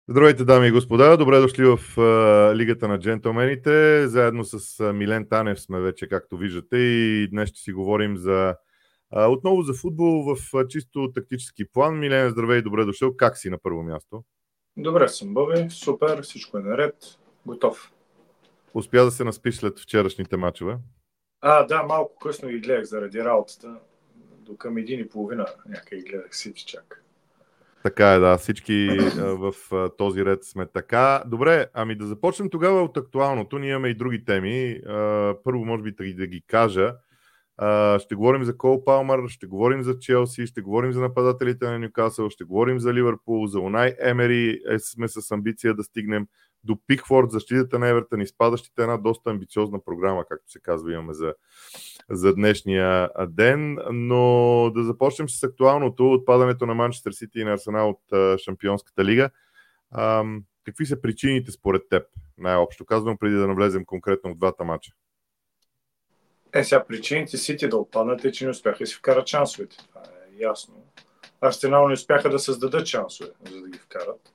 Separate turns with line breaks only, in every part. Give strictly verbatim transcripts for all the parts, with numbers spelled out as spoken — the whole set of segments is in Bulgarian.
Здравейте, дами и господа! Добре дошли в а, Лигата на джентълмените. Заедно с а, Милен Танев сме вече, както виждате, и днес ще си говорим за а, отново за футбол в а, чисто тактически план. Милен, здравей, добре дошъл. Как си на първо място?
Добре съм, Боби. Супер, всичко е наред. Готов.
Успя да се наспиш след вчерашните мачове?
А, да, малко късно ги гледах заради работата. До към един и половина някъде гледах си чак.
Така е, да. Всички а, в а, този ред сме така. Добре, ами да започнем тогава от актуалното. Ние имаме и други теми. А, първо, може би, да, да ги кажа. А, ще говорим за Кол Палмър, ще говорим за Челси, ще говорим за нападателите на Нюкасъл, ще говорим за Ливърпул, за Унай Емери. Е, сме с амбиция да стигнем до Пикфорд, защитата на Евертън и спадащите. Една доста амбициозна програма, както се казва, имаме за, за днешния ден. Но да започнем с актуалното. Отпадането на Манчестър Сити и на Арсенал от а, Шампионската лига. А, какви са причините според теб? Най-общо казвам, преди да навлезем конкретно в двата мача.
Е, сега причините Сити да отпаднат е, че не успяха да си вкарат шансовете. Това е ясно. Арсенал не успяха да създадат шансове, за да ги вкарат.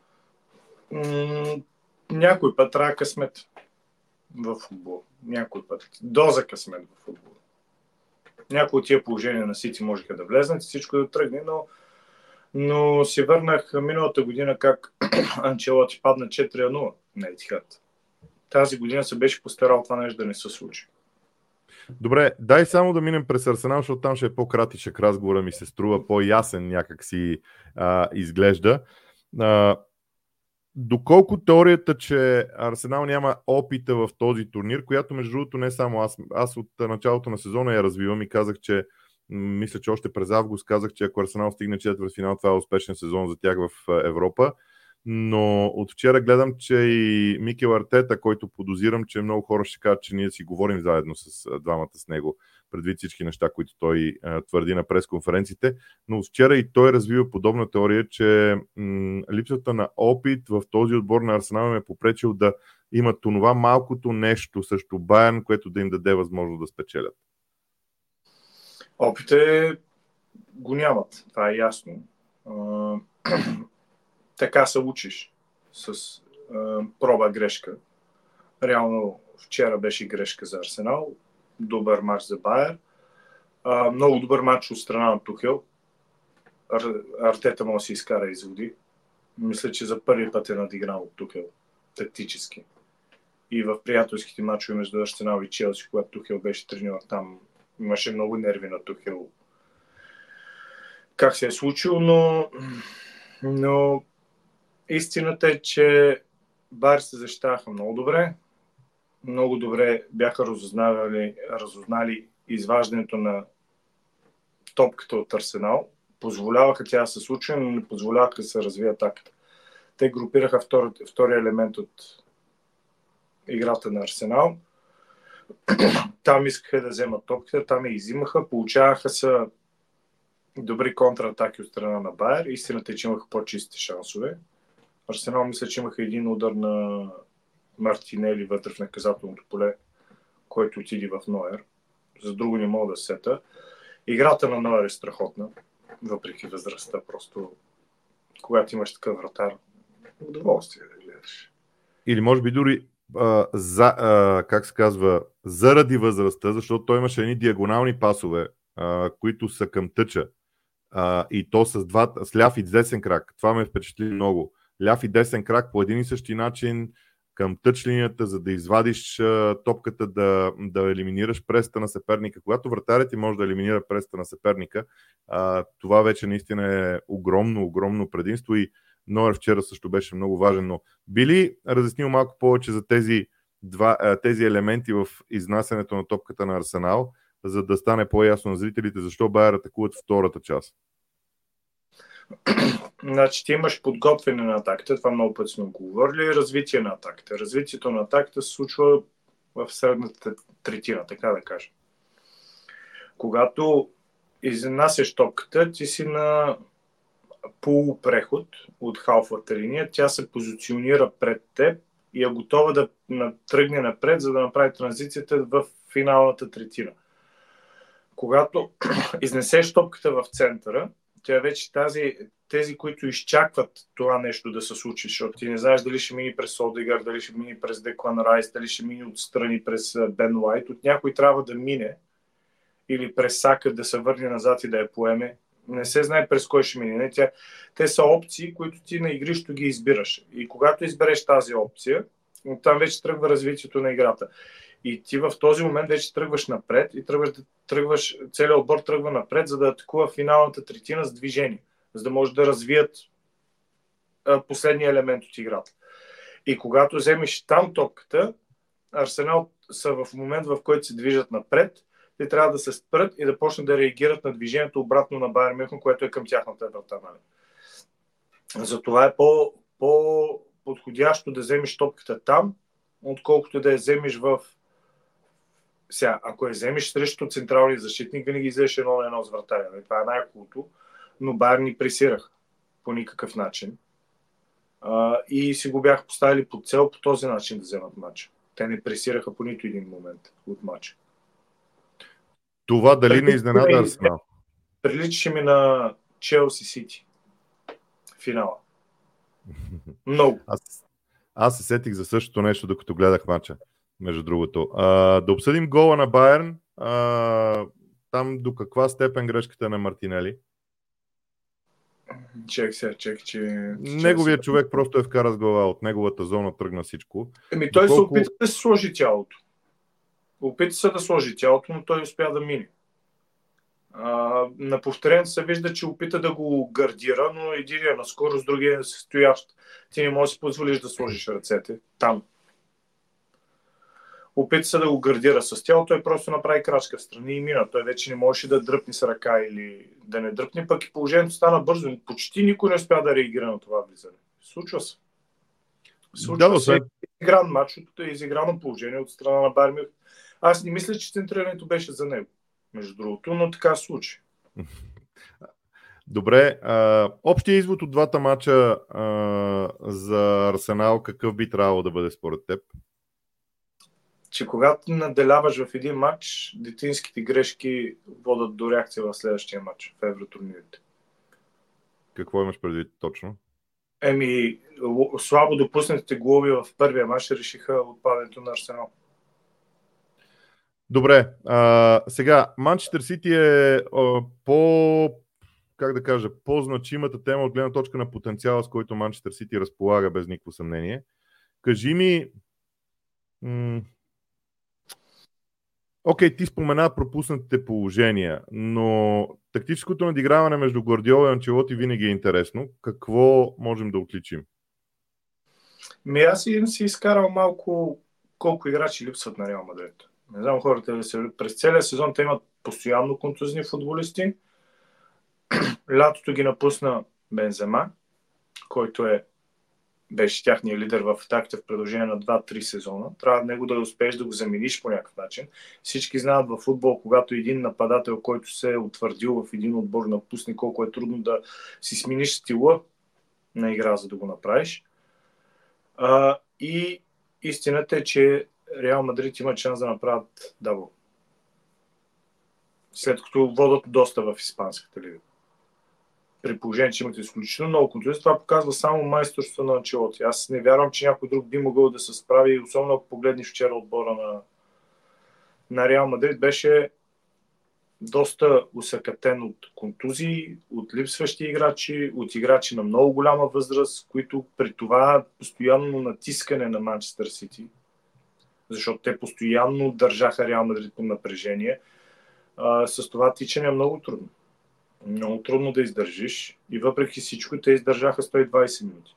М- някой път трябва късмет в футбол. Някой път. Доза късмет в футбол. Някои от тия положения на Сити можеха да влезнат и всичко да тръгне, но, но си върнах миналата година как Анчелоти падна четири на нула на Етихад. Тази година се беше постарал това нещо да не се случи.
Добре, дай само да минем през Арсенал, защото там ще е по-кратичък разговора, ми се струва по-ясен някак си а, изглежда. А, доколко теорията, че Арсенал няма опита в този турнир, която между другото не само аз, аз от началото на сезона я развивам и казах, че мисля, че още през август казах, че ако Арсенал стигне четвъртфинал, това е успешен сезон за тях в Европа. Но от вчера гледам, че и Микел Артета, който подозирам, че много хора ще кажат, че ние си говорим заедно с двамата с него, предвид всички неща, които той а, твърди на пресконференциите, но вчера и той развива подобна теория, че м- липсата на опит в този отбор на Арсенал е попречил да имат това малкото нещо срещу Байерн, което да им даде възможност да спечелят.
Опите го нямат, това е ясно. Така се учиш с а, проба грешка. Реално вчера беше грешка за Арсенал. Добър матч за Байер. А, много добър матч от страна на Тухел. Ар, Артета може да си изкара изводи. Мисля, че за първи път е надигнал от Тухел. Тактически. И в приятелските матчове между Арсенал и Челси, когато Тухел беше тренирал там, имаше много нерви на Тухел. Как се е случило, но но истината е, че Байер се защитаваха много добре. Много добре бяха разузнали, разузнали изваждането на топката от Арсенал. Позволяваха тя да се случи, но не позволяваха да се развие атаката. Те групираха втори, втория елемент от играта на Арсенал. Там искаха да вземат топката, там я изимаха, получаваха се добри контратаки от страна на Байер. Истината е, че имаха по-чисти шансове. Арсенал мисля, че имаха един удар на Мартинели вътре в наказателното поле, който отиде в Нойер. За друго не мога да сета. Играта на Нойер е страхотна, въпреки възрастта. Просто, когато имаш такъв вратар, удоволствие да гледаш.
Или може би дори а, за, а, как се казва, заради възрастта, защото той имаше едни диагонални пасове, а, които са към тъча. А, и то с, два, с ляв и десен крак. Това ме впечатли много. Ляв и десен крак по един и същи начин към тъч линията, за да извадиш а, топката, да, да елиминираш преста на съперника. Когато вратарят ти може да елиминира преста на съперника, а, това вече наистина е огромно, огромно предимство и Нойер вчера също беше много важен, но би ли разяснил малко повече за тези, два, тези елементи в изнасянето на топката на Арсенал, за да стане по-ясно на зрителите, защо Байер атакуват втората част?
Значи ти имаш подготвяне на атаката, това много пъти сме го говорили, развитие на атаката. Развитието на атаката се случва в средната третина, така да кажем. Когато изнасяш топката, ти си на полупреход от халфата линия, тя се позиционира пред теб и е готова да тръгне напред, за да направи транзицията в финалната третина. Когато изнесеш топката в центъра, Тя вече тази, тези, които изчакват това нещо да се случи, защото ти не знаеш дали ще мини през Одегар, дали ще мини през Деклан Райс, дали ще мини отстрани през Бен Уайт. От някой трябва да мине или през Сака да се върне назад и да я поеме. Не се знае през кой ще мине. Тя, те са опции, които ти на игрището ги избираш. И когато избереш тази опция, оттам вече тръгва развитието на играта. И ти в този момент вече тръгваш напред и тръгваш, тръгваш целият отбор тръгва напред, за да атакува финалната третина с движение, за да може да развият а, последния елемент от играта. И когато вземеш там топката, Арсенал са в момент, в който се движат напред, те трябва да се спрат и да почнат да реагират на движението обратно на Байер Мюнхен, което е към тяхната врата. Затова е по, по-подходящо да вземеш топката там, отколкото да я вземеш в... Сега, ако я вземеш срещу централния защитник, винаги вземеш едно на едно с вратаря. Това е най-хубавото, но Байер ни пресирах по никакъв начин. А, и си го бяха поставили под цел по този начин да вземат матча. Те не пресираха по нито един момент от матча.
Това дали не изненада Арсенал?
Приличаше ми на Челси Сити. Финала. Много.
Аз, аз се сетих за същото нещо, докато гледах матча, между другото. А, да обсъдим гола на Байерн. А, там до каква степен грешката на Мартинели?
Чек се, чек, че...
Неговият човек просто е вкара с глава, от неговата зона тръгна всичко.
Еми той
Доколко...
се опита да се сложи тялото. Опита се да сложи тялото, но той успя да мине. А, на повторението се вижда, че опита да го гардира, но единия на скорост, другия е стоящ. Ти не можеш да си позволиш да сложиш ръцете там. Опита се да го гардира с тяло, той просто направи крачка в страни и мина. Той вече не можеше да дръпне с ръка или да не дръпне, пък и положението стана бързо. Почти никой не успя да реагира на това влизане. Случва се. Случва да, се. Е изигран матч, е изиграно положение от страна на Байер Мюнхен. Аз не мисля, че центрирането беше за него, между другото, но така се случи.
Добре, а, общия извод от двата матча а, за Арсенал какъв би трябвало да бъде според теб?
Че когато наделяваш в един матч, детинските грешки водят до реакция в следващия матч в евротурнирите.
Какво имаш предвид точно?
Еми, слабо допуснатите голови в първия матч решиха отпадането на Арсенал.
Добре, а, сега Манчестър Сити е а, по, как да кажа, по-значимата тема от гледна точка на потенциала, с който Манчестър Сити разполага без никакво съмнение. Кажи ми, м- Окей, ти спомена пропуснатите положения, но тактическото надиграване между Гвардиола и Анчелоти винаги е интересно. Какво можем да отличим?
Ми аз им си изкарал малко колко играчи липсват на Реал Мадрид. Не знам хората ли се... През целия сезон те имат постоянно контузни футболисти. Лятото ги напусна Бензема, който е беше тяхния лидер в атаките в продължение на два-три сезона. Трябва него да успееш да го замениш по някакъв начин. Всички знаят във футбол, когато един нападател, който се е утвърдил в един отбор, напусне, колко е трудно да си смениш стила на игра, за да го направиш. А, и истината е, че Реал Мадрид има шанс да направят дабъл. След като водят доста в испанската лига. При положение, че имате изключително много контузии, това показва само майсторство на Анчелоти. Аз не вярвам, че някой друг би могъл да се справи, особено ако погледнеш вчера отбора на, на Реал Мадрид, беше доста усъкатен от контузии, от липсващи играчи, от играчи на много голяма възраст, които при това постоянно натискане на Манчестър Сити, защото те постоянно държаха Реал Мадрид под напрежение, а, с това тичане е много трудно. Много трудно да издържиш и въпреки всичко те издържаха сто и двайсет минути.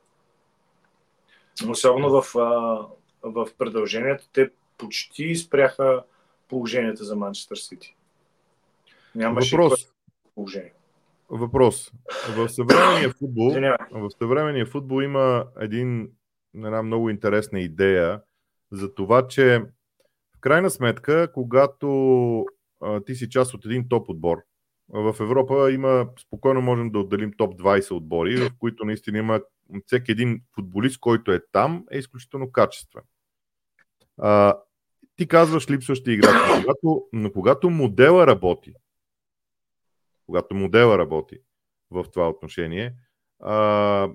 Особено в, а, в продължението те почти спряха положението за Манчестър Сити. Нямаше
Въпрос.
положение.
Въпрос. В съвременния футбол, в съвременния футбол има един, една много интересна идея за това, че в крайна сметка, когато а, ти си част от един топ отбор, в Европа има, спокойно можем да отделим топ двайсет отбори, в които наистина има всеки един футболист, който е там, е изключително качествен. А, ти казваш липсващи играчи, но когато, но когато модела работи, когато модела работи, в това отношение. А,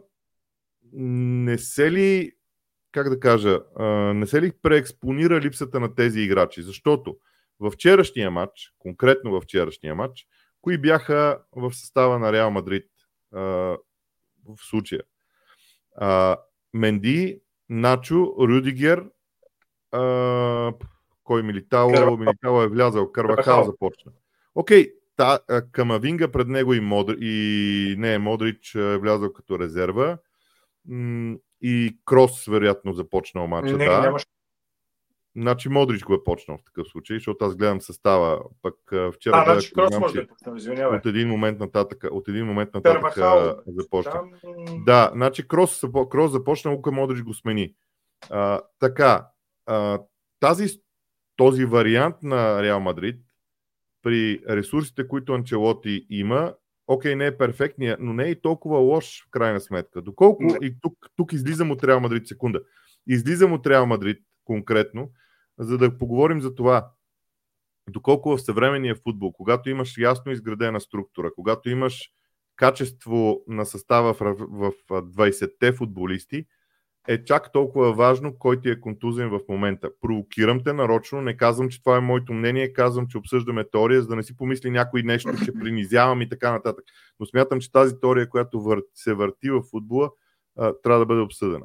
не се ли, как да кажа, а, не се ли преекспонира липсата на тези играчи? Защото във вчерашния матч, конкретно във вчерашния матч, кои бяха в състава на Реал Мадрид а, в случая? А, Менди, Начо, Рюдигер, а, кой Милитало? Милитало е влязал, Карвахал започна. Окей, та, Камавинга пред него и, Модр... и не, Модрич е влязал като резерва. М- и Крос вероятно започнал матча.
Не,
да.
нямаш.
Значи Модрич го е почнал в такъв случай, защото аз гледам състава. Пък вчера
а,
гледах,
значи Крос
знам,
може
че
да почнем, извинявай.
от един момент нататък, от един момент нататък
Карвахал,
започна.
там...
Да, значи Крос, Крос започна, Лука Модрич го смени. А, така, а, тази, този вариант на Реал Мадрид при ресурсите, които Анчелоти има, окей, не е перфектния, но не е и толкова лош в крайна сметка. Доколко, не. И тук, тук излизам от Реал Мадрид, секунда, излизам от Реал Мадрид конкретно, за да поговорим за това, доколко в съвременния футбол, когато имаш ясно изградена структура, когато имаш качество на състава в, в, в двайсетте футболисти, е чак толкова важно кой ти е контузен в момента. Провокирам те нарочно, не казвам, че това е моето мнение, казвам, че обсъждаме теория, за да не си помисли някой нещо, че принизявам и така нататък. Но смятам, че тази теория, която вър... се върти в футбола, а, трябва да бъде обсъдена.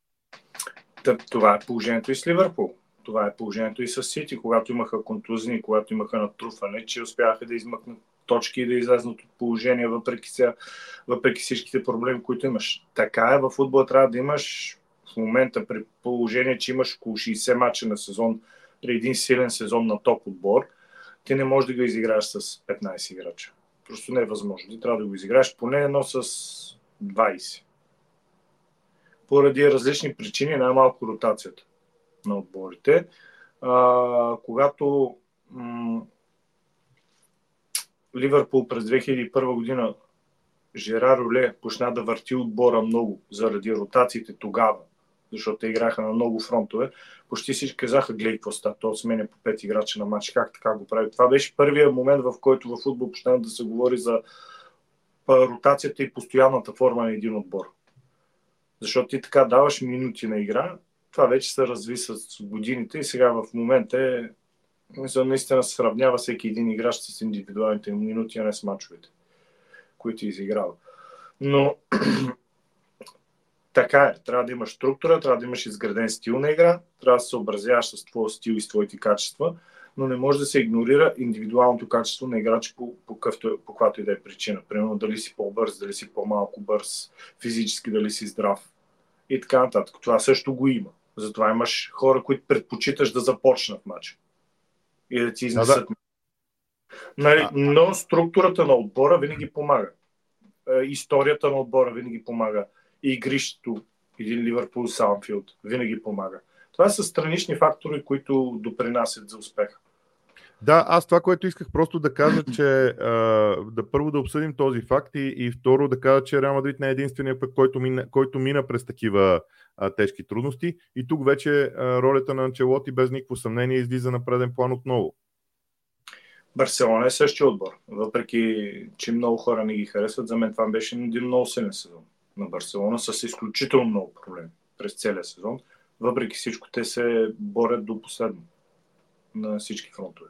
Това е положението и с Ливърпул. Това е положението и с Сити, когато имаха контузни, когато имаха натрупване, че успяха да измъкнат точки и да излезнат от положение, въпреки, сега, въпреки всичките проблеми, които имаш. Така е, във футбола трябва да имаш в момента при положение, че имаш около шейсет мача на сезон, при един силен сезон на топ отбор, ти не можеш да го изиграеш с петнайсет играча. Просто не е възможно. Ти трябва да го изиграеш поне едно с двайсет. Поради различни причини, най-малко ротацията на отборите. А, когато м- Ливърпул през две хиляди и първа година Жерар Оле почна да върти отбора много заради ротациите тогава, защото те играха на много фронтове, почти всички казаха, гледай какво става, то сменя по пет играча на матч, как така го прави. Това беше първият момент, в който във футбол почна да се говори за ротацията и постоянната форма на един отбор. Защото ти така даваш минути на игра, това вече се разви с годините и сега в момента е, наистина се сравнява всеки един играч с индивидуалните минути, а не с мачовете, които изиграва. Но така е, трябва да имаш структура, трябва да имаш изграден стил на игра, трябва да се съобразяваш с твоя стил и с твоите качества, но не може да се игнорира индивидуалното качество на играч по, по, къвто, по която и да е причина. Примерно дали си по-бърз, дали си по-малко бърз, физически дали си здрав и така нататък. Това също го има. Затова имаш хора, които предпочиташ да започнат матча и да ти изнесат. Да, да. Нали, но структурата на отбора винаги помага. Историята на отбора винаги помага. И игрището, един Ливърпул с Анфилд, винаги помага. Това са странични фактори, които допринасят за успеха.
Да, аз това, което исках просто да кажа, че а, да първо да обсъдим този факт и, и второ да кажа, че Реал Мадрид не е единствения път, който мина, който мина през такива а, тежки трудности и тук вече а, ролята на Анчелоти без никакво съмнение излиза на преден план отново.
Барселона е същия отбор, въпреки че много хора не ги харесват, за мен това беше един много силен сезон на Барселона с изключително много проблеми през целия сезон. Въпреки всичко те се борят до последно на всички фронтове.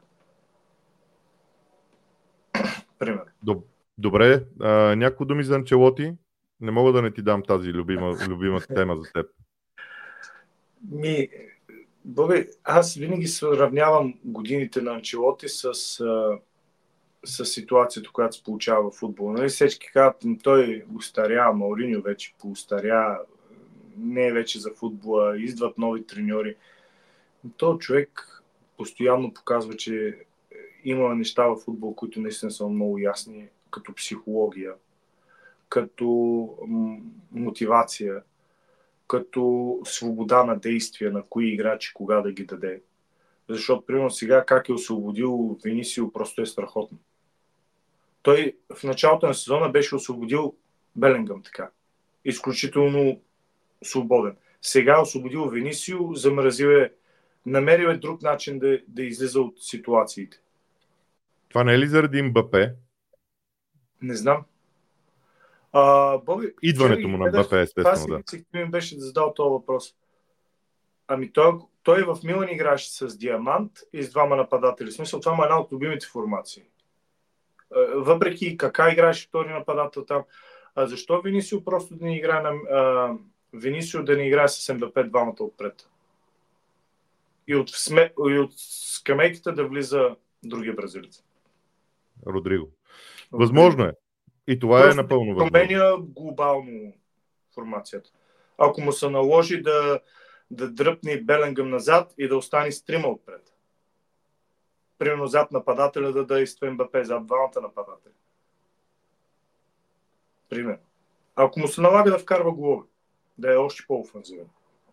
Пример.
Добре, а, няколко думи за Анчелоти. Не мога да не ти дам тази любима, любима тема за теб.
Ми, Боби, аз винаги сравнявам годините на Анчелоти с, с ситуацията, която се получава в футбола. Нали, всички казват, той устаря, Мауриньо вече поустаря, не е вече за футбола, идват нови треньори. Той човек постоянно показва, че има неща в футбол, които наистина са много ясни, като психология, като м- мотивация, като свобода на действия на кои играчи кога да ги даде. Защото, примерно, сега как е освободил Винисио, просто е страхотно. Той в началото на сезона беше освободил Белингъм така. Изключително свободен. Сега освободил Винисио, замразил е, намерил е друг начин да, да излиза от ситуациите.
Това не е ли заради Мбапе?
Не знам. А, Боби,
Идването му на Мбапе, естествено, да.
Това си ми беше задал този въпрос. Ами той, той в Милан играше с Диамант и с двама нападатели. В смисъл, това е една от любимите формации. Въпреки кака играеше втори нападател там, а защо Винисио просто да не играе на а, Винисио да не играе с Мбапе двамата отпред? И от, сме, и от скамейката да влиза другия бразилец.
Родриго. Възможно е. И това просто е напълно възможно.
Променя глобално формацията. Ако му се наложи да, да дръпне Белингъм назад и да остане с трима отпред. Примерно зад нападателя да действа Мбапе, зад двамата нападатели. Примерно. Ако му се налага да вкарва голове, да е още по-офанзивен.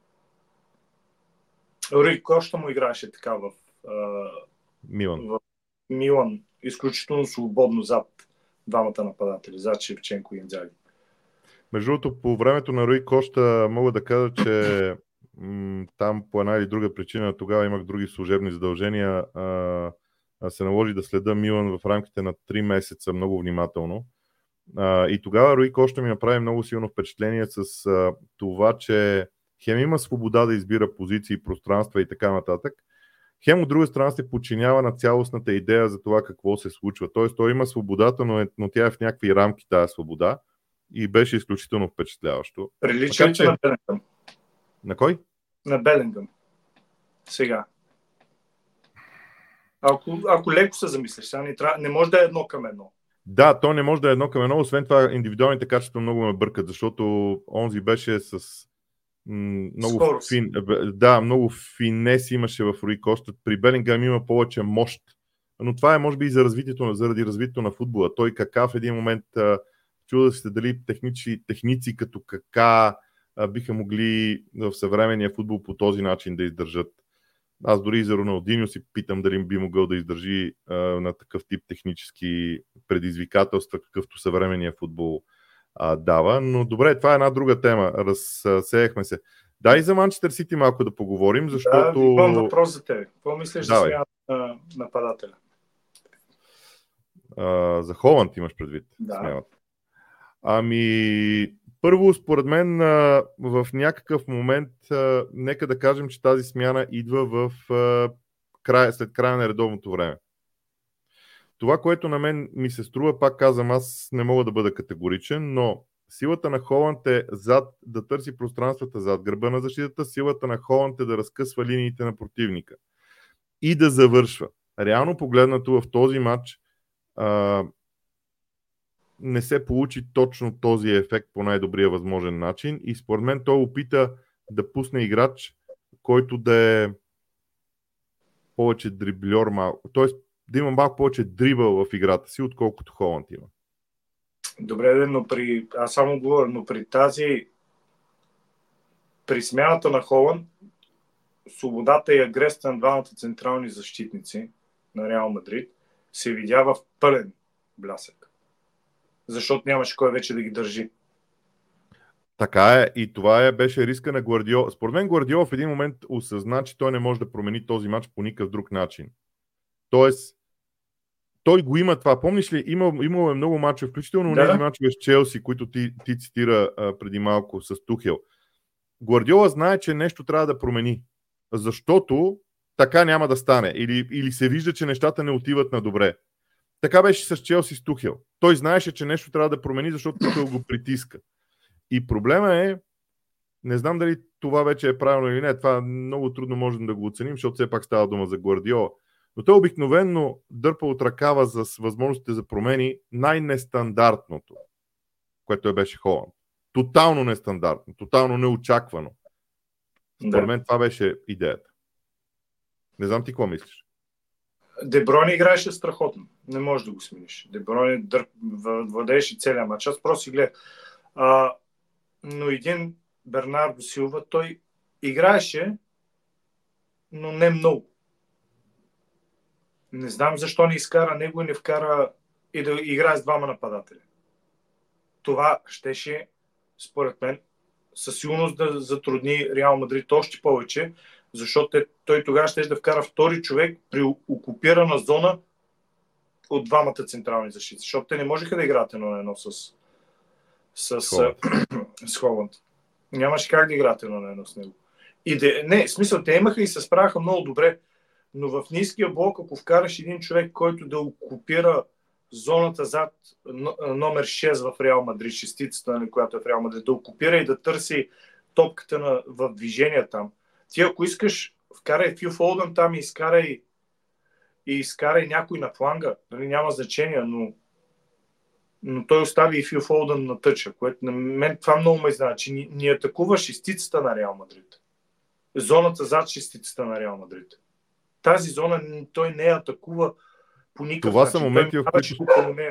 Руи Кошта му играеше така в, а,
Милан.
в Милан. Изключително свободно зад двамата нападатели, зад Шевченко и Инзаги.
Между другото, по времето на Руи Кошта мога да кажа, че м- там по една или друга причина, тогава имах други служебни задължения, а, а се наложи да следа Милан в рамките на три месеца много внимателно. А, и тогава Руи Кошта ми направи много силно впечатление с а, това, че хем има свобода да избира позиции, пространства и така нататък. Хем от друга страна се подчинява на цялостната идея за това какво се случва. Тоест той има свободата, но, е, но тя е в някакви рамки тази свобода и беше изключително впечатляващо.
Прилича ли че... на Белингъм?
На кой?
На Белингъм. Сега. Ако, ако леко се замислиш, сега не, трябва, не може да е едно към едно.
Да, то не може да е едно към едно, освен това индивидуалните качества много ме бъркат, защото онзи беше с м- много, фин, да, много финес имаше в Руи Кошта. При Белингъм има повече мощ, но това е може би и за развитието, заради развитието на футбола. Той Кака в един момент чуда се дали техници, техници като Кака биха могли в съвременния футбол по този начин да издържат. Аз дори и за Роналдиньо си питам дали би могъл да издържи а, на такъв тип технически предизвикателства, какъвто съвременния футбол а, дава. Но добре, това е една друга тема. Разсеяхме се. Дай за Манчестър Сити малко да поговорим, защото...
Да, имам въпрос за теб. Какво мислиш за смяна на нападателя?
А, за Холанд имаш предвид?
Да.
Смялата. Ами... Първо, според мен, в някакъв момент, нека да кажем, че тази смяна идва в края, след края на редовното време. Това, което на мен ми се струва, пак казвам, аз не мога да бъда категоричен, но силата на Холанд е зад, да търси пространствата зад гърба на защитата, силата на Холанд е да разкъсва линиите на противника и да завършва. Реално погледнато в този матч а, не се получи точно този ефект по най-добрия възможен начин и според мен той опита да пусне играч, който да е повече дрибльор малко. Тоест да има малко повече дрибъл в играта си, отколкото Холанд има.
Добре, но при... аз само говоря, но при тази при смяната на Холанд, свободата и агресията на двамата централни защитници на Реал Мадрид се видя в пълен блясък. Защото нямаше кой вече да ги държи.
Така е, и това е, беше риска на Гвардиола. Според мен Гвардиола в един момент осъзна, че той не може да промени този матч по никакъв друг начин. Тоест, той го има това. Помниш ли, имало, имало е много мачове, включително
да.
тези мачове с Челси, които ти, ти цитира а, преди малко с Тухел. Гвардиола знае, че нещо трябва да промени, защото така няма да стане. Или, или се вижда, че нещата не отиват на добре. Така беше с Челси с Тухел. Той знаеше, че нещо трябва да промени, защото Тухел го притиска. И проблема е, не знам дали това вече е правилно или не, това много трудно можем да го оценим, защото все пак става дума за Гвардиола. Но той обикновенно дърпа от ръкава за възможностите за промени най-нестандартното, което е беше Холанд. Тотално нестандартно, тотално неочаквано. Според да. мен това беше идеята. Не знам ти какво мислиш.
Дебройне играеше страхотно. Не можеш да го смениш. Дебройне дър... владееше целия матч. Аз просто си гледах. А, но един Бернардо Силва, той играеше, но не много. Не знам защо не изкара него и не вкара и да играе с двама нападатели. Това щеше, според мен, със сигурност да затрудни Реал Мадрид още повече, защото той тогава ще да вкара втори човек при окупирана зона от двамата централни защити, защото те не можеха да играят едно на едно с, с, с Холанд. Нямаше как да играте на едно с него. И де, не, в смисъл, те имаха и се справяха много добре, но в ниския блок, ако вкараш един човек, който да окупира зоната зад номер шест в Реал Мадрид, шестицата, която е в Реал Мадрид, да окупира и да търси топката на, в движение там. Ти ако искаш, вкарай Фил Фолдън там и изкарай и изкарай някой на фланга, нали, няма значение, но но той остави и Фил Фолдън на тъча, което на мен това много ме знае, че ни, ни атакува шестицата на Реал Мадрид. Зоната зад шестицата на Реал Мадрид. Тази зона той не атакува по никакъв
това
начин.
Са моменти, в които...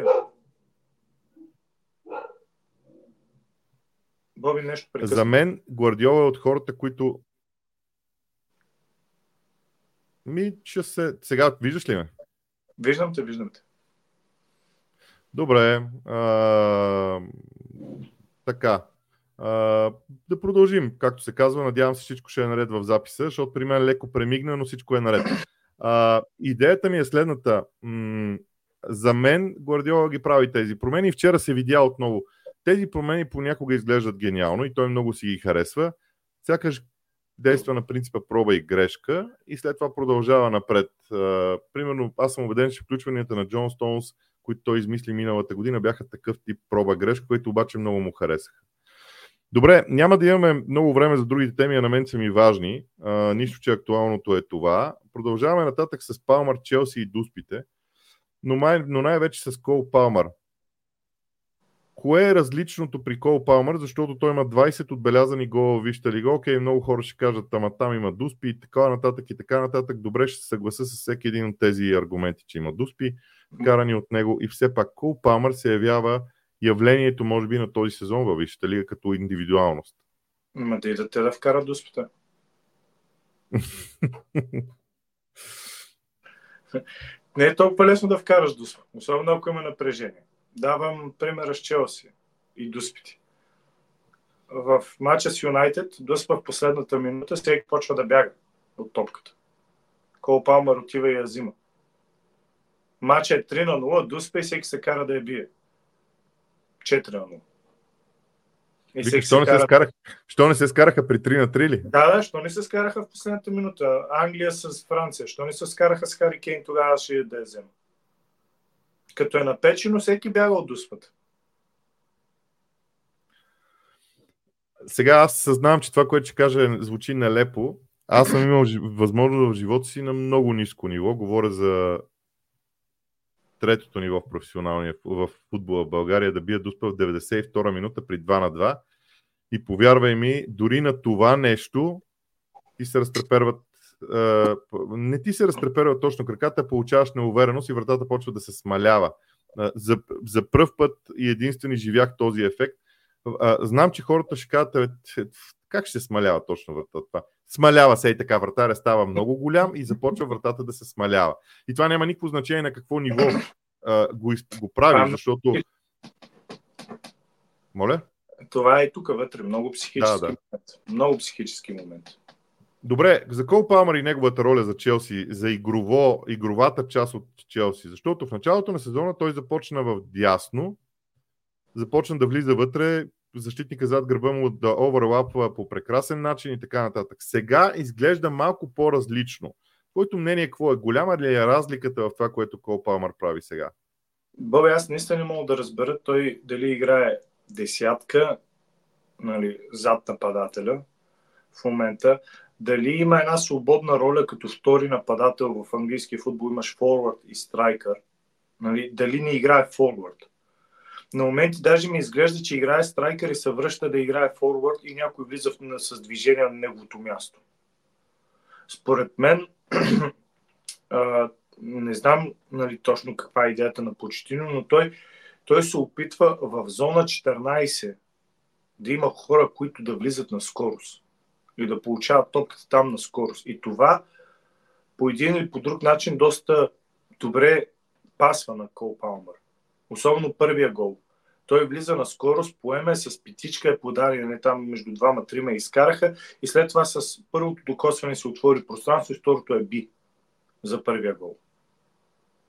Боби, нещо прекъсва.
За мен Гвардиола е от хората, които... Ми, ще се... Сега, виждаш ли ме?
Виждам те, виждам те.
Добре. А... Така. А... Да продължим, както се казва. Надявам се всичко ще е наред в записа, защото при мен леко премигна, но всичко е наред. А... Идеята ми е следната. М... За мен Гвардиола ги прави тези промени. Вчера се видя отново. Тези промени понякога изглеждат гениално и той много си ги харесва. Сякаш действа на принципа проба и грешка и след това продължава напред. А, примерно, аз съм убеден, че включванията на Джон Стоунс, които той измисли миналата година, бяха такъв тип проба грешка, които обаче много му харесаха. Добре, няма да имаме много време за другите теми, а на мен са ми важни. А, нищо, че актуалното е това. Продължаваме нататък с Палмър, Челси и Дуспите, но, май, но най-вече с Кол Палмър. Кое е различното при Кол Палмър, защото той има двайсет отбелязани гола в Висшата лига. Окей, много хора ще кажат, ама там има Дуспи и така нататък и така нататък. Добре, ще се съглася с всеки един от тези аргументи, че има Дуспи, карани от него и все пак Кол Палмър се явява явлението, може би, на този сезон във Висшата лига като индивидуалност.
Ма да идете да вкарат Дуспите. Не е толкова лесно да вкараш Дуспи, особено ако има напрежение. Давам примера с Челси и Дуспите. В матча с Юнайтед, Дуспа в последната минута, всеки почва да бяга от топката. Кол Палмър отива и я взима. Матча е три на нула, Дуспа и всеки се кара да я бие. четири на нула. И
Вики, що, не кара... се скарах... що не се скараха при три на три ли?
Да, да, що не се скараха в последната минута. Англия с Франция. Що не се скараха с Хари Кейн, тогава ще да я взема. Като е напечено, всеки бяга от Дуспата.
Сега аз съзнавам, че това, което ще кажа, звучи нелепо. Аз съм имал възможност в живота си на много ниско ниво. Говоря за третото ниво в професионалния в футбола в България, да бия Дуспа в деветдесет и втора минута при два на два. И повярвай ми, дори на това нещо ти се разтреперват Uh, не ти се разтреперва точно краката, получаваш неувереност и вратата почва да се смалява. Uh, за, за пръв път и единствени живях този ефект. Uh, знам, че хората ще кажат, как ще се смалява точно вратата? Смалява се и така, вратаря става много голям и започва вратата да се смалява. И това няма никакво значение на какво ниво uh, го, го прави, защото... Моля?
Това е тук вътре, много психически
да, да.
момент. Много психически момент.
Добре, за Кол Палмър и неговата роля за Челси, за игрово, игровата част от Челси, защото в началото на сезона той започна в дясно, започна да влиза вътре, защитника зад гърба му да оверлапва по прекрасен начин и така нататък. Сега изглежда малко по-различно. Твоето мнение какво е? Голяма ли е разликата в това, което Кол Палмър прави сега?
Бобе, аз наистина не мога да разбера той дали играе десятка, нали, зад нападателя в момента. Дали има една свободна роля като втори нападател в английския футбол, имаш форвард и страйкър. Нали? Дали не играе форвард. На моменти даже ми изглежда, че играе страйкър и се връща да играе форвард и някой влиза в, с движение на неговото място. Според мен, а, не знам, нали, точно каква е идеята на Почетино, но той, той се опитва в зона четиринайсет да има хора, които да влизат на скорост и да получават топката там на скорост. И това по един или по друг начин доста добре пасва на Кол Палмър. Особено първия гол. Той влиза на скорост, поеме с петичка е подарение, там между двама-трима изкараха и след това с първото докосване се отвори пространство и второто е би за първия гол.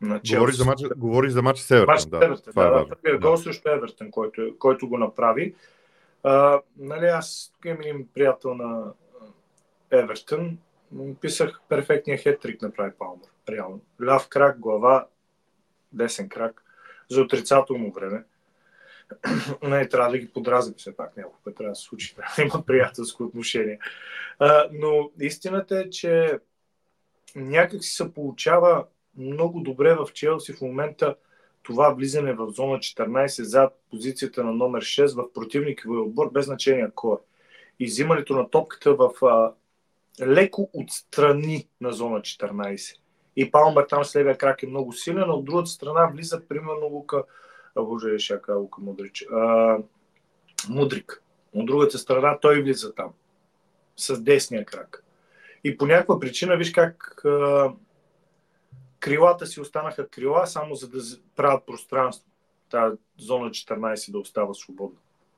на
Говориш за матча, говориш за матча с Евертън. Да,
Евертън,
това
да,
е
да,
важно.
първият
Да.
гол срещу Евертън, който, който го направи. А, нали, аз тук имам един приятел на Евертън, писах перфектния хеттрик направи Палмър. Реално. Ляв крак, глава, десен крак. За отрицателно време. Не, трябва да ги подразним все пак. Няколко път трябва да се случи. Трябва да има приятелско отношение. А, но истината е, че някак си се получава много добре в Челси в момента това влизане в зона четиринайсет зад позицията на номер шест в противниковия отбор, без значение кой. И взимането на топката в а, леко отстрани на зона четиринайсет. И Палмър там с левия крак е много силен, а от другата страна влиза примерно Лука, а боже, шака Лука Мудрич, а, Мудрик. От другата страна той влиза там с десния крак. И по някаква причина, виж как а, крилата си останаха крила, само за да правят пространство. Тази зона четиринайсет да остава свободна.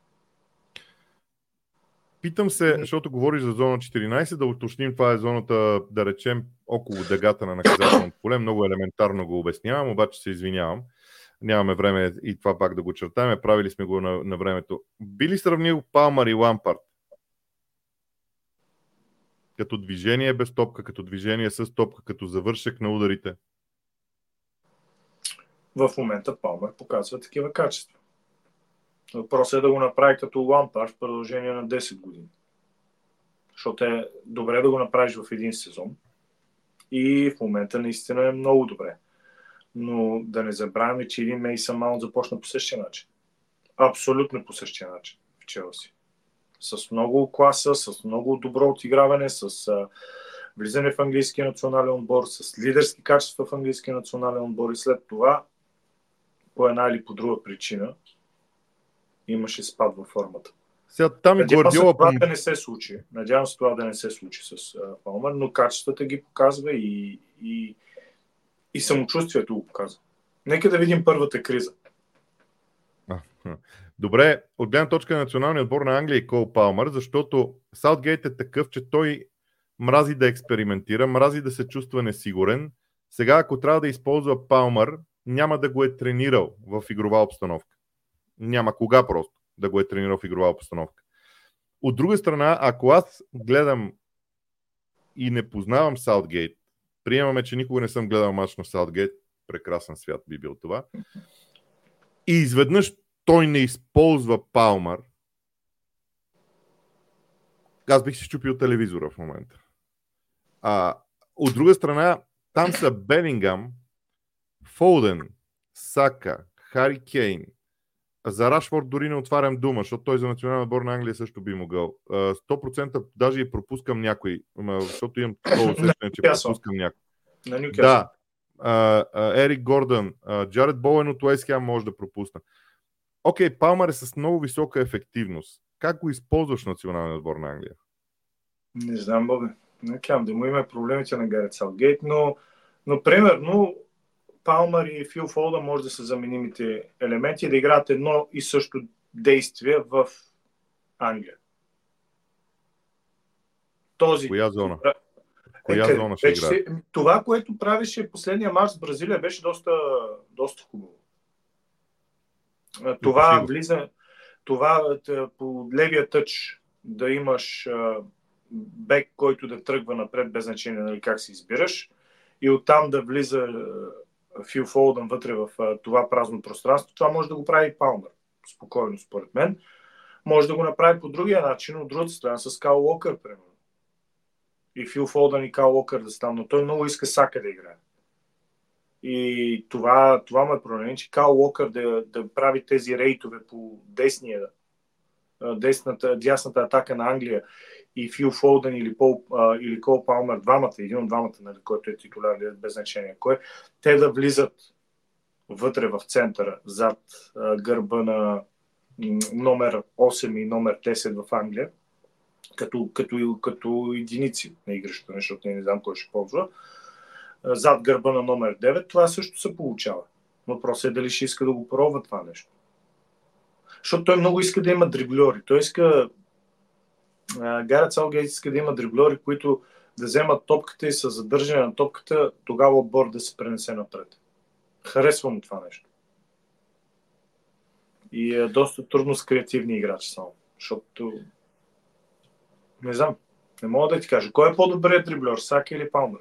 Питам се, защото говориш за зона четиринайсет, да уточним, това е зоната, да речем, около дъгата на наказателното поле. Много елементарно го обяснявам, обаче се извинявам. Нямаме време и това пак да го чертаем. Правили сме го на, на времето. Би ли сравнил Палмър и Лампард? Като движение без топка, като движение с топка, като завършек на ударите?
В момента Палмър показва такива качества. Въпросът е да го направи като Лампард в продължение на десет години. Защото е добре да го направиш в един сезон. И в момента наистина е много добре. Но да не забравяме, че един Мейсън Маунт започна по същия начин. Абсолютно по същия начин в Челси. С много класа, с много добро отиграване, с а, влизане в английския национален отбор, с лидерски качества в английския национален отбор и след това по една или по друга причина имаше спад във формата.
Сега там и
Надявам се
Гвардиола...
това да не се случи. Надявам се това да не се случи с Палмър, но качествата ги показва и, и, и самочувствието го показва. Нека да видим първата криза.
Добре, от гледна точка на националния отбор на Англия и Кол Палмър, защото Саутгейт е такъв, че той мрази да експериментира, мрази да се чувства несигурен. Сега, ако трябва да използва Палмър, няма да го е тренирал в игрова обстановка. Няма кога просто да го е тренирал в игрова обстановка. От друга страна, ако аз гледам и не познавам Саутгейт, приемаме, че никога не съм гледал мач на Саутгейт, прекрасен свят би бил това, и изведнъж той не използва Палмър, аз бих си чупил телевизора в момента. А, от друга страна, там са Белингам, Фолден, Сака, Хари Кейн. За Рашфорд дори не отварям дума, защото той за национален отбор на Англия също би могъл. сто процента даже и пропускам някой, защото имам такова усещане, че пропускам някой. Да, Ерик Гордън, Джаред Боуен от Уест Хем може да пропусна. Окей, okay, Палмър е с много висока ефективност. Как го използваш националния отбор на Англия?
Не знам, Бобе. Не кам да му има проблемите на Гарет Саутгейт, но, но примерно Палмър и Фил Фолдън може да са заменимите елементи и да играят едно и също действие в Англия. Този...
Коя зона? Коя
е,
зона ще играе?
Това, което правеше последния мач с Бразилия, беше доста, доста хубаво. Това влиза, това по левия тъч да имаш бек, който да тръгва напред, без значение нали, как се избираш, и оттам да влиза Фил Фолдън вътре в това празно пространство, това може да го прави и Палмър. Спокойно, според мен. Може да го направи по другия начин, от другата страна, с Кайл Уокър, примерно. И Фил Фолдън и Кайл Уокър да станат, но той много иска Сака да играе. И това, това ме промени, че Кайл Уокър да, да прави тези рейтове по десния, десната, дясната атака на Англия и Фил Фолдън или, Пол, а, или Кол Палмър, двамата, един от двамата, нали, който е титуляр, без значение кой, те да влизат вътре в центъра, зад а, гърба на номер осем и номер десет в Англия, като, като, като единици на игрището, защото не знам кой ще ползва, зад гърба на номер девет, това също се получава. Въпросът е дали ще иска да го пробва това нещо. Защото той много иска да има дрибльори. Той иска Гарет Саутгейт иска да има дрибльори, които да вземат топката и с задържане на топката, тогава отбор да се пренесе напред. Харесвам му това нещо. И е доста трудно с креативни играчи само. Защото не знам, не мога да ти кажа. Кой е по-добрият дриблер, Сака или Палмер?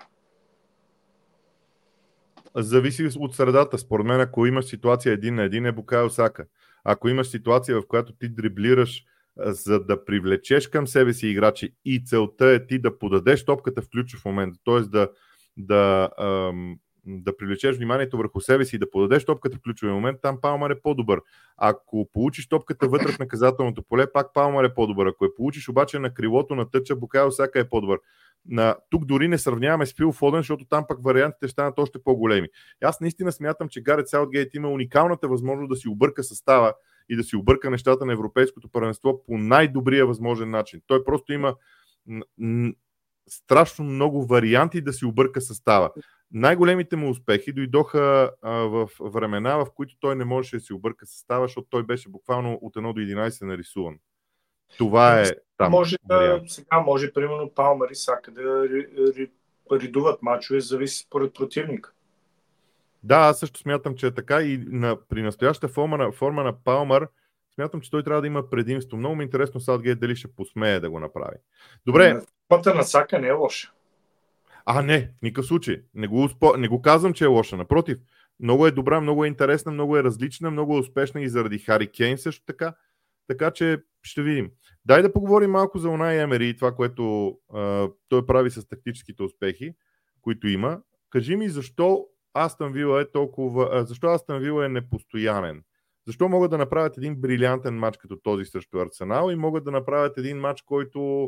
Зависи от средата. Според мен, ако имаш ситуация един на един, е Букайо Сака. Ако имаш ситуация, в която ти дриблираш, за да привлечеш към себе си играчи и целта е ти да подадеш топката в ключов момент, т.е. да, да, ам, да привлечеш вниманието върху себе си и да подадеш топката в ключовия момент, там Палмер е по-добър. Ако получиш топката вътре в наказателното поле, пак Палмер е по-добър. Ако я получиш обаче на крилото на тъча, Букайо Сака е по-добър. На, тук дори не сравняваме с Фил Фоден, защото там пък вариантите ще станат още по-големи. И аз наистина смятам, че Гарет Саутгейт има уникалната възможност да си обърка състава и да си обърка нещата на европейското първенство по най-добрия възможен начин. Той просто има н- н- страшно много варианти да си обърка състава. Най-големите му успехи дойдоха а, в времена, в които той не можеше да си обърка състава, защото той беше буквално от едно до единайсет нарисуван. Това е там.
Може да, сега може, примерно, Палмер и Сака да редуват мачове, зависи според противника.
Да, аз също смятам, че е така и на, при настоящата форма на, форма на Палмер смятам, че той трябва да има предимство. Много ми е интересно Саутгейт дали ще посмее да го направи. Добре.
Формата на Сака не е лоша.
А, не, в никакъв случай. Не го, успо... не го казвам, че е лоша. Напротив, много е добра, много е интересна, много е различна, много е успешна и заради Хари Кейн също така. Така че ще видим. Дай да поговорим малко за Унай Емери и това, което а, той прави с тактическите успехи, които има. Кажи ми защо Астън Вила е толкова... А, защо Астън Вила е непостоянен? Защо могат да направят един брилянтен матч като този срещу Арсенал и могат да направят един матч, който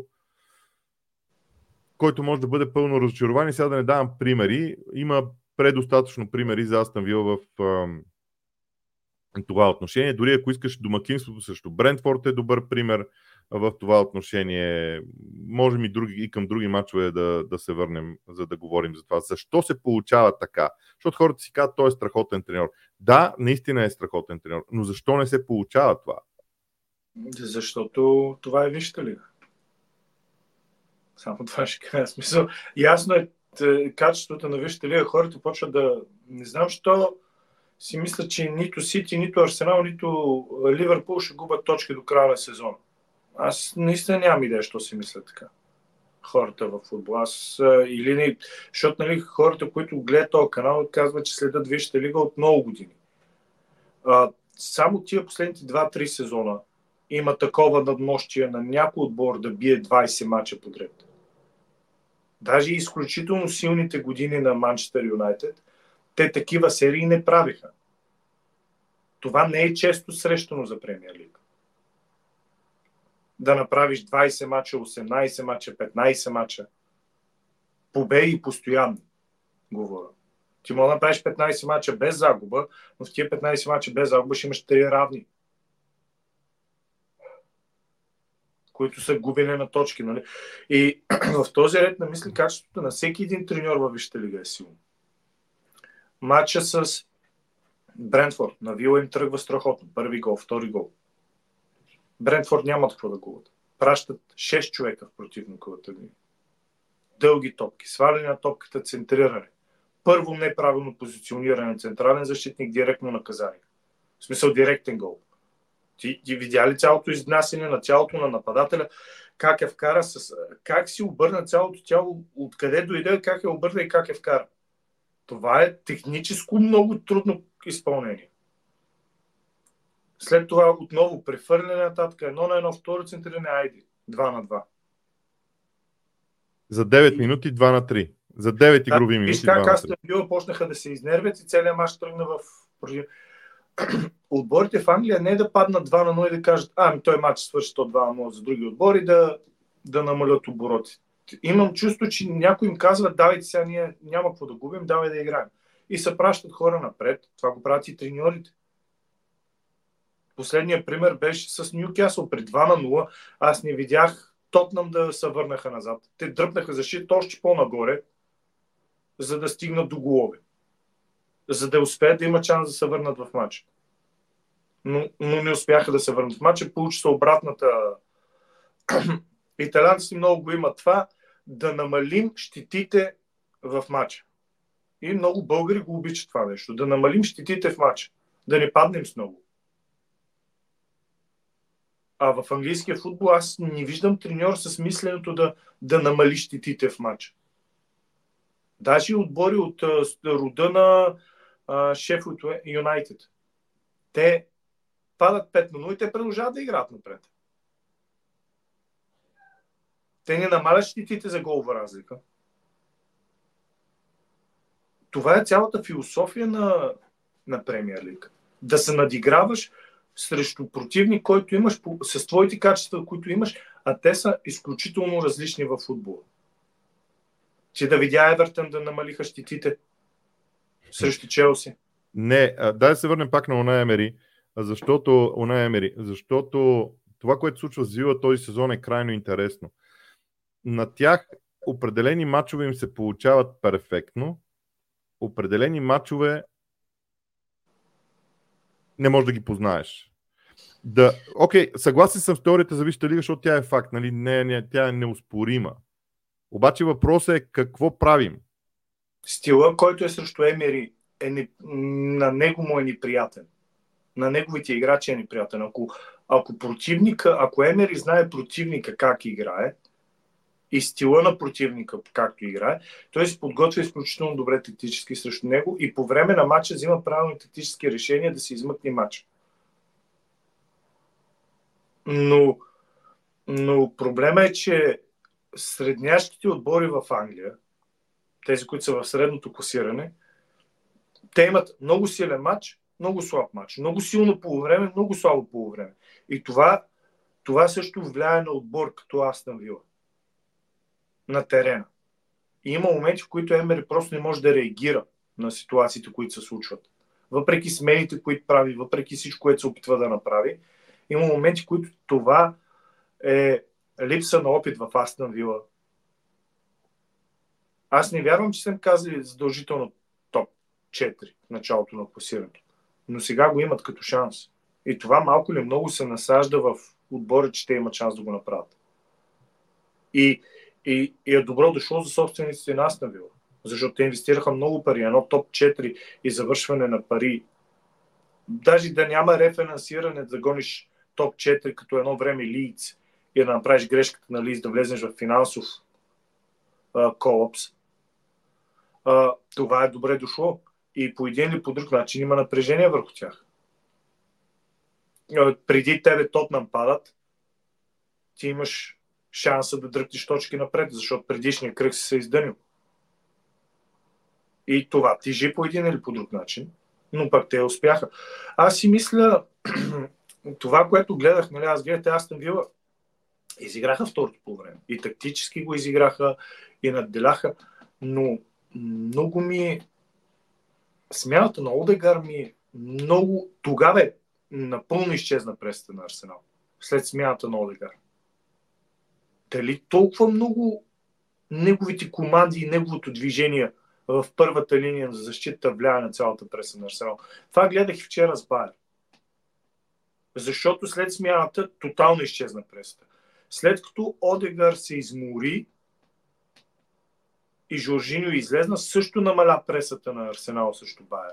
който може да бъде пълно разочарование. Сега да не давам примери. Има предостатъчно примери за Астън Вила в ам, това отношение. Дори ако искаш домакинството срещу Брентфорд е добър пример в това отношение. Можем и, други, и към други мачове да, да се върнем, за да говорим за това. Защо се получава така? Защото хората си казват, той е страхотен треньор. Да, наистина е страхотен треньор, но защо не се получава това?
Защото това е висшата лига. Само това ще кажа. Смисъл. Ясно е качеството на висшата лига. Хората почват да... Не знам, що си мислят, че нито Сити, нито Арсенал, нито Ливърпул ще губят точки до края на сезона. Аз наистина нямам идея, що си мисля така. Хората в футбол. Аз или не... Защото, нали, хората, които гледат този канал, казват, че следят висшата лига от много години. А, само тия последните два-три сезона има такова надмощие на някой отбор да бие двайсет мача подред. Даже изключително силните години на Манчестър Юнайтед, те такива серии не правиха. Това не е често срещано за Премиер Лига. Да направиш двайсет мача, осемнайсет мача, петнайсет мача. Победи постоянно, говоря. Ти мога да направиш петнайсет мача без загуба, но в тия петнайсет мача без загуба ще имаш три равни, които са губени на точки. Нали? И в този ред на мисли качеството на всеки един треньор във висшата лига е силно. Матча с Брентфорд на Вила им тръгва страхотно. Първи гол, втори гол. Брентфорд няма какво да губят. Пращат шест човека в противниковата линия. Дълги топки, сваляне на топката, центриране. Първо неправилно позициониране на централен защитник, директно наказание. В смисъл директен гол. Ти, ти видя ли цялото изнасяне на тялото на нападателя? Как е вкара с... Как си обърна цялото тяло? Откъде дойде, как е обърна и как е вкара? Това е техническо много трудно изпълнение. След това отново прехвърляне нататък, едно на едно, второ центриране, айди, два на два.
За девет минути, два на три. За девет игрови
да,
минути,
виж как Астън Вила почнаха да се изнервят и целият мач тръгна в... Отборите в Англия не е да паднат два на нула и да кажат, а, ами той матч свърши то два на нула за други отбори, да, да намалят обороти. Имам чувство, че някой им казва, давайте сега, ние няма какво да губим, давай да играем. И се пращат хора напред. Това го правят и треньорите. Последният пример беше с Нюкасъл при два на нула. Аз не видях Тотнъм да се върнаха назад. Те дръпнаха защита още по-нагоре, за да стигнат до голове. За да успеят да има шанс да се върнат в матча. Но, но не успяха да се върнат в матча. Получи се обратната. Италианците много го имат това, да намалим щетите в матча. И много българи го обичат това нещо. Да намалим щетите в матча. Да не паднем с много. А в английския футбол аз не виждам треньор с мисленето да, да намали щетите в матча. Даже и отбори от а, рода на Шеффилд Юнайтед. Те падат пет на нула и те продължават да играят напред. Те не намалят щетите за голова разлика. Това е цялата философия на, на Премиер Лиг. Да се надиграваш срещу противник, който имаш с твоите качества, които имаш, а те са изключително различни в футбола. Че да видя Евертън да намалиха щетите срещу Челси.
Не, дай да се върнем пак на Унай Емери, защото, Унай Емери, защото това, което случва с Вила този сезон е крайно интересно. На тях определени мачове им се получават перфектно, определени мачове не можеш да ги познаеш. Да, окей, съгласен съм с теорията за Висшата лига, защото тя е факт, нали? не, не, тя е неоспорима. Обаче въпросът е какво правим.
Стила, който е срещу Емери, е не, на него му е неприятен. На неговите играчи е неприятен. Ако, ако противника, ако Емери знае противника как играе и стила на противника както играе, той се подготвя изключително добре тактически срещу него и по време на матча взима правилни тактически решения да се измъкне матча. Но, но проблема е, че средняшките отбори в Англия, тези, които са в средното класиране, те имат много силен матч, много слаб матч, много силно полувреме, много слабо полувреме. И това, това също влияе на отбор като Астън Вила. На терена. И има моменти, в които Емери просто не може да реагира на ситуациите, които се случват. Въпреки смените, които прави, въпреки всичко, което се опитва да направи, има моменти, в които това е липса на опит в Астън Вила. Аз не вярвам, че съм казали задължително топ четири в началото на класирането. Но сега го имат като шанс. И това малко ли много се насажда в отбора, че те имат шанс да го направят. И, и, и е добро дошло за собствениците на Астън Вила. Защото те инвестираха много пари. Едно топ четири и завършване на пари. Даже да няма рефинансиране, да гониш топ четири като едно време Лийдс и да направиш грешката на Лийдс, да влезеш в финансов uh, колапс. Uh, това е добре дошло. И по един или по друг начин има напрежение върху тях. Uh, преди тебе Тотнъм падат, ти имаш шанса да дръпнеш точки напред, защото предишния кръг си се издънил. И това тежи по един или по друг начин, но пък те успяха. Аз си мисля, това, което гледах, нали, аз гледате Астън Вила, изиграха второто по време. И тактически го изиграха, и надделяха, но много ми смяната на Одегар ми много тогава е напълно изчезна пресата на Арсенал. След смяната на Одегар. Дали толкова много неговите команди и неговото движение в първата линия за защита влияе на цялата преса на Арсенал. Това гледах вчера с Байер. Защото след смяната тотално изчезна пресата. След като Одегар се измори и Жоржиньо излезна, също намаля пресата на Арсенал срещу Байер.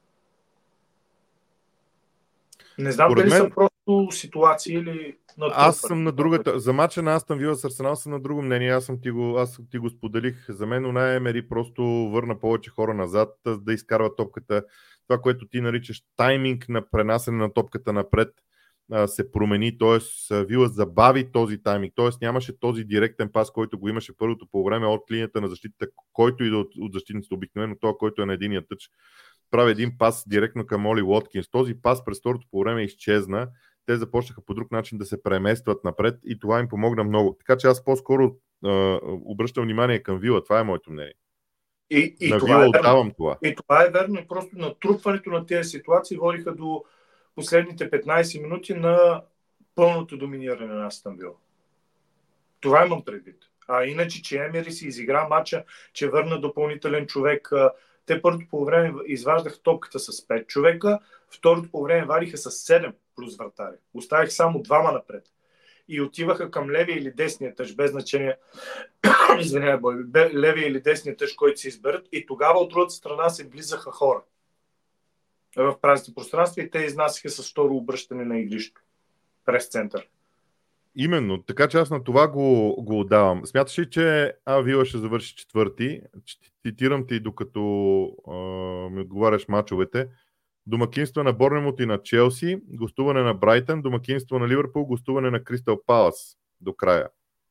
Не знам Поред дали мен... са просто ситуации или...
Аз съм на другата. За мача на Астън Вила с Арсенал съм на друго мнение. Аз съм ти го, аз ти го споделих. За мен Унай Емери просто върна повече хора назад, да изкарва топката. Това, което ти наричаш тайминг на пренасене на топката напред, се промени. Тоест Вила забави този тайминг. Тоест нямаше този директен пас, който го имаше първото по време от линията на защитата, който иде от, от защитниците обикновено, това, който е на единия тъч. Прави един пас директно към Оли Уоткинс. Този пас през второто по време изчезна. Те започнаха по друг начин да се преместват напред и това им помогна много. Така че аз по-скоро а, обръщам внимание към Вила. Това е моето мнение.
И, и,
на
това,
Вила
е
отдавам това.
и това е верно. И просто натрупването на тези ситуации водиха до последните петнайсет минути на пълното доминиране на Астън Вила. Това имам предвид. А иначе, че Емери си изигра матча, че върна допълнителен човек. Те първото по време изваждаха топката с пет човека, второто по време вадиха с седем плюс вратари. Оставих само двама напред. И отиваха към левия или десния тъж, без значение извинявай, бой, левия или десния тъж, който се изберат, и тогава от другата страна се близаха хора в празните пространства и те изнасяха с второ обръщане на игрището през център.
Именно, така че аз на това го, го отдавам. Смяташ ли, че Авила ще завърши четвърти? Цитирам ти, докато а, ми отговаряш мачовете. Домакинство на Борнемут и на Челси, гостуване на Брайтън, домакинство на Ливърпул, гостуване на Кристал Палас до края.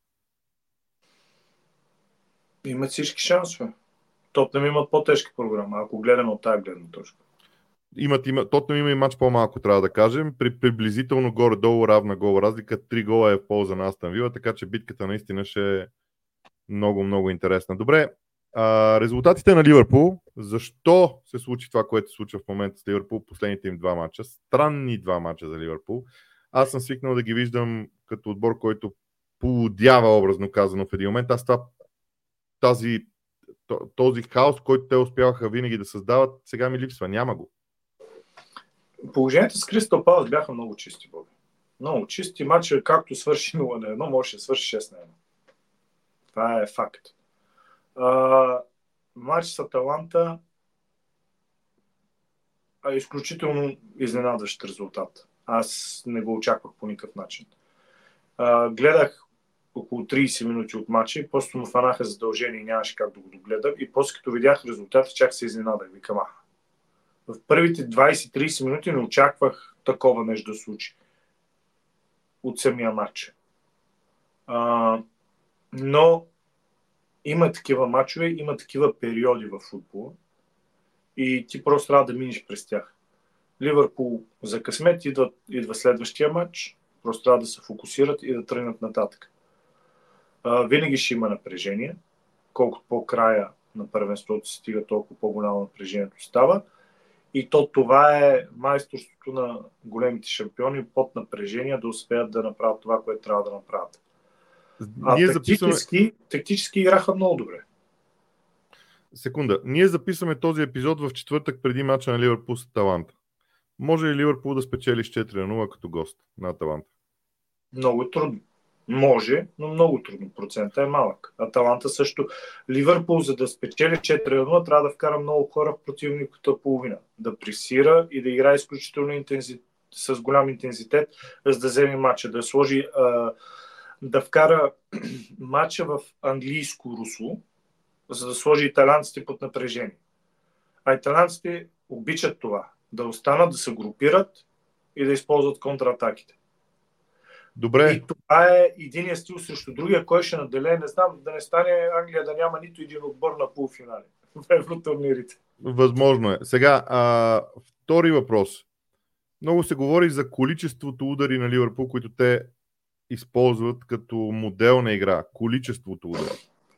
Имат всички шансове. Тотнем имат по-тежка програма, ако гледаме от тази гледна точка.
Имат, има, Тотнем има и матч по-малко, трябва да кажем. При приблизително горе-долу равна гол разлика. Три гола е в полза на Астън Вила, така че битката наистина ще е много, много интересна. Добре, а, резултатите на Ливърпул. Защо се случи това, което се случва в момента с Ливърпул, последните им два мача? Странни два мача за Ливърпул. Аз съм свикнал да ги виждам като отбор, който полудява, образно казано, в един момент. Аз това, тази, този хаос, който те успяваха винаги да създават, сега ми липсва. Няма го.
Положението с Кристал Палас бяха много чисти, Боби. Много чисти матча, както свърши нула на едно, може да свърши шест на едно. Това е факт. А, матч с Аталанта е изключително изненадващ резултат. Аз не го очаквах по никакъв начин. А, гледах около трийсет минути от матча и просто му фанаха задължение и нямаше как да го догледам. И после като видях резултата, чак се изненадах. Викам, а, в първите двайсет-трийсет минути не очаквах такова нещо да случи от самия матч. А, но има такива матчове, има такива периоди в футбола и ти просто трябва да минеш през тях. Ливърпул за късмет идва, идва следващия матч, просто трябва да се фокусират и да тръгнат нататък. А, винаги ще има напрежение, колкото по-края на първенството се стига, толкова по-голямо напрежението става. И то това е майсторството на големите шампиони под напрежение да успеят да направят това, което трябва да направят. А
Ние
тактически,
записваме...
тактически играха много добре.
Секунда. Ние записваме този епизод в четвъртък преди мача на Ливърпул с Аталанта. Може ли Ливърпул да спечели с четири на нула като гост на Аталанта?
Много трудно. Може, но много трудно. Процентът е малък. Аталанта също. Ливърпул, за да спечели четири на нула, трябва да вкара много хора в противниката половина. Да пресира и да играе изключително интензи... с голям интензитет, за да вземе матча. Да сложи, а... да вкара матча в английско русло, за да сложи италианците под напрежение. А италианците обичат това. Да останат, да се групират и да използват контратаките.
Добре.
И това е единия стил срещу другия, кой ще наделее. Не знам, да не стане Англия да няма нито един отбор на полуфинали в евротурнирите.
Възможно е. Сега, а, втори въпрос. Много се говори за количеството удари на Ливърпул, които те използват като модел на игра. Количеството удари.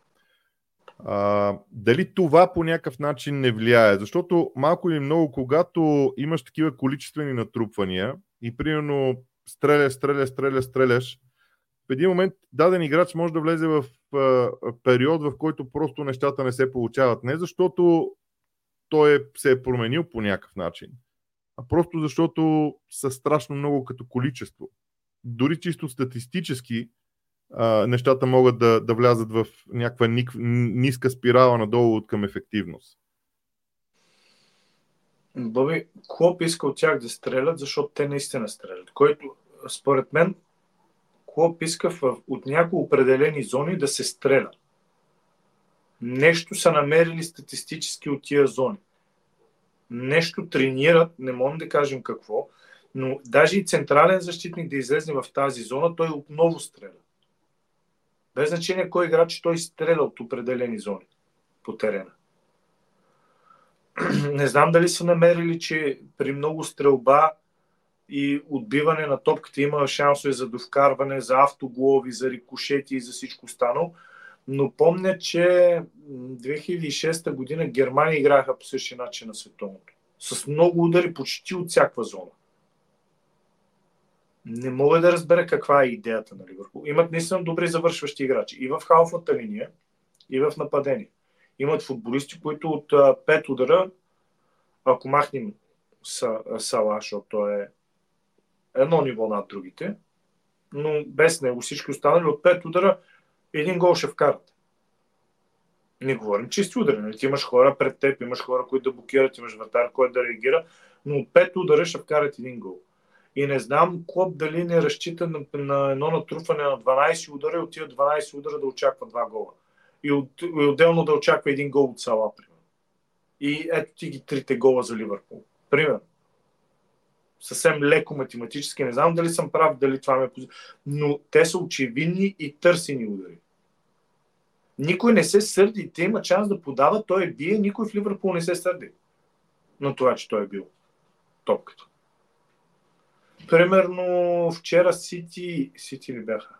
А, дали това по някакъв начин не влияе? Защото малко или много, когато имаш такива количествени натрупвания и примерно стреляш, стреляш, стреляш, стреляш, в един момент даден играч може да влезе в а, период, в който просто нещата не се получават. Не защото той е, се е променил по някакъв начин, а просто защото са страшно много като количество. Дори чисто статистически а, нещата могат да, да влязат в някаква ниска спирала надолу от към ефективност.
Боби, Клоп иска от тях да стрелят, защото те наистина стрелят. Който, според мен, Клоп иска в, от някои определени зони да се стреля. Нещо са намерили статистически от тия зони. Нещо тренират, не можем да кажем какво, но даже и централен защитник да излезе в тази зона, той отново стреля. Без значение кой играч, той стреля от определени зони по терена. Не знам дали са намерили, че при много стрелба и отбиване на топката има шансове за довкарване, за автоголови, за рикошети и за всичко останало. Но помня, че две хиляди и шеста година Германия играха по същия начин на световното. С много удари почти от всякаква зона. Не мога да разбера каква е идеята на Ливърпул. Имат наистина добри завършващи играчи. И в халфната линия, и в нападение. Имат футболисти, които от пет удара, ако махнем Сала, защото той е едно ниво над другите, но без него всички останали от пет удара един гол ще вкарат. Не говорим чисти удари. Ти имаш хора пред теб, имаш хора, които да блокират, имаш вратар, който да реагира, но от пет удара ще вкарат един гол. И не знам Клоп дали не разчита на, на едно натрупване на дванайсет удара и от тия дванайсет удара да очаква два гола. И, от, и отделно да очаква един гол от Сала, примерно. И ето ти ги трите гола за Ливърпул. Примерно. Съвсем леко математически. Не знам дали съм прав, дали това ме е... Но те са очевидни и търсени удари. Никой не се сърди. Те има шанс да подава, той е бие. Никой в Ливърпул не се сърди на това, че той е бил топката. Примерно вчера Сити... Сити ли бяха?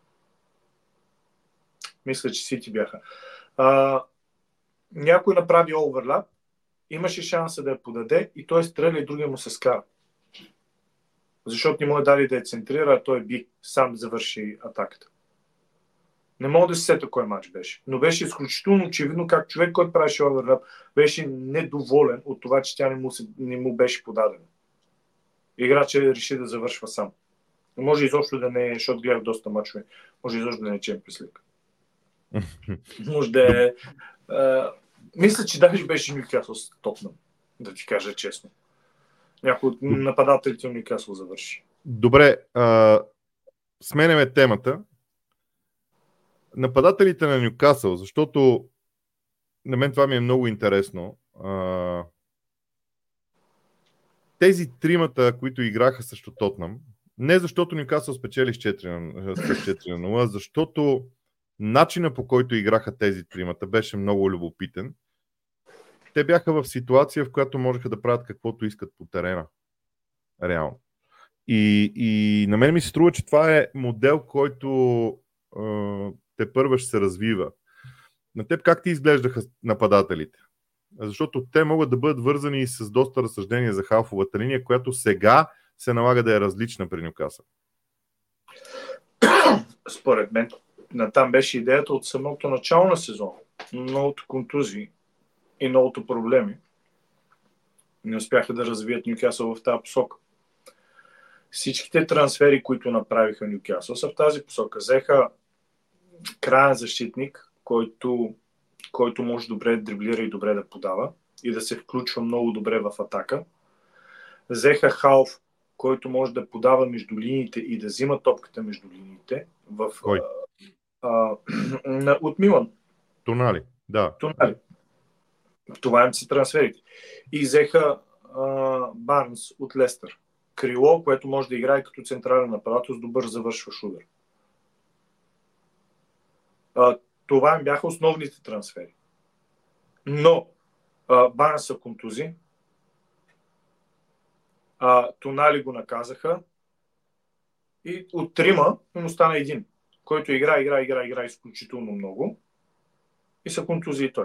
Мисля, че Сити бяха. А, някой направи оверлап, имаше шанса да я подаде и той стреля и другия му се скара. Защото не му е дали да я центрира, а той би сам завърши атаката. Не мога да се сета кой матч беше. Но беше изключително очевидно как човек, който правеше оверлап, беше недоволен от това, че тя не му, се, не му беше подадена. Играчът реши да завършва сам. Може изобщо да не е, защото гледах доста мачове, може изобщо да не е Чемпионс Лиг. Може да е... А, мисля, че даже беше Нюкасъл с Тотнъм, да ти кажа честно. Някой от нападателите на Нюкасъл завърши.
Добре, а, сменяме темата. Нападателите на Нюкасъл, защото на мен това ми е много интересно. А, тези тримата, които играха срещу Тотнъм, не защото Нюкасъл спечели с четири на нула, защото начина, по който играха тези тримата, беше много любопитен. Те бяха в ситуация, в която можеха да правят каквото искат по терена. Реално. И, и на мен ми се струва, че това е модел, който е, те първа ще се развива. На теб как ти изглеждаха нападателите? Защото те могат да бъдат вързани с доста разсъждения за халфовата линия, която сега се налага да е различна при Нюкасъл.
Според мен, натам беше идеята от самото начало на сезона. Многото контузии и многото проблеми не успяха да развият Нюкасъл в тази посока. Всичките трансфери, които направиха Нюкасъл, са в тази посока. Взеха краен защитник, който, който може добре да дриблира и добре да подава и да се включва много добре в атака. Взеха халф, който може да подава между линиите и да взима топката между линиите. В,
Кой?
А, а, от Милан.
Тонали, да.
Тонали. Това им са трансферите. И взеха а, Барнс от Лестър. Крило, което може да играе като централен нападател с добър завършващ удар. А, това им бяха основните трансфери. Но а, Барнс са контузи. А, Тонали го наказаха. И от трима им остана един, който игра, игра, игра, игра изключително много. И са контузии и той.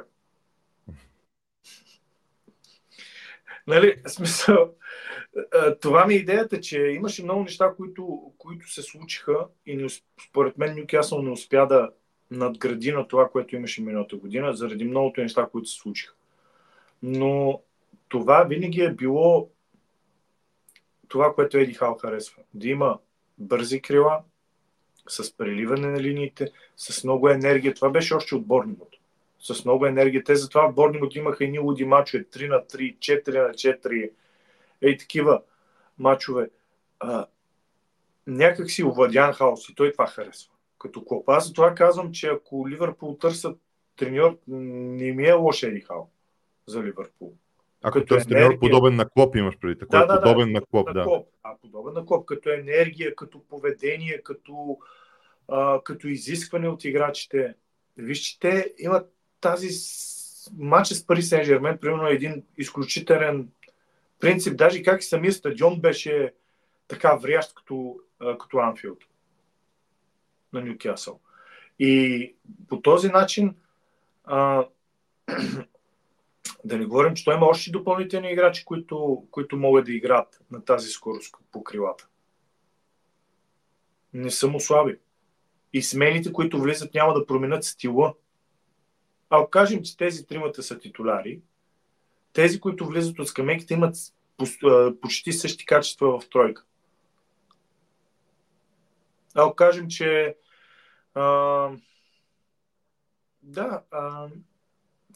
Нали, смисъл, това ми е идеята, че имаше много неща, които, които се случиха и не, според мен Нюкасъл не успя да надгради на това, което имаше миналата година, заради многото неща, които се случиха. Но това винаги е било това, което Еди Хал харесва. Да има бързи крила, с преливане на линиите, с много енергия. Това беше още от Борнмут. С много енергия. Те затова в Борнмут имаха едни луди мачове, три на три, четири на четири, ей такива мачове. А, някак си овладян хаос и той това харесва. Като Клоп. Аз за това казвам, че ако Ливърпул търсят треньор, не ми е лош Еди Хал за Ливърпул.
Ако търсят треньор подобен на Клоп, имаш преди такова.
Да, да,
подобен
да,
на Клоп,
на
да.
Клоп. А, подобен на Клоп, като енергия, като поведение, като, а, като изискване от играчите. Виж, че те имат тази матч с Пари Сен-Жермен, примерно един изключителен принцип, даже как и самия стадион беше така врящ като, като Анфилд на Нюкасъл. И по този начин а, да не говорим, че той има още допълнителни играчи, които, които могат да играят на тази скорост по крилата. Не са му слаби. И смените, които влизат, няма да променят стила. А кажем, че тези тримата са титуляри, тези, които влизат от скамейките, имат почти същи качества в тройка. А кажем, че а, да, а,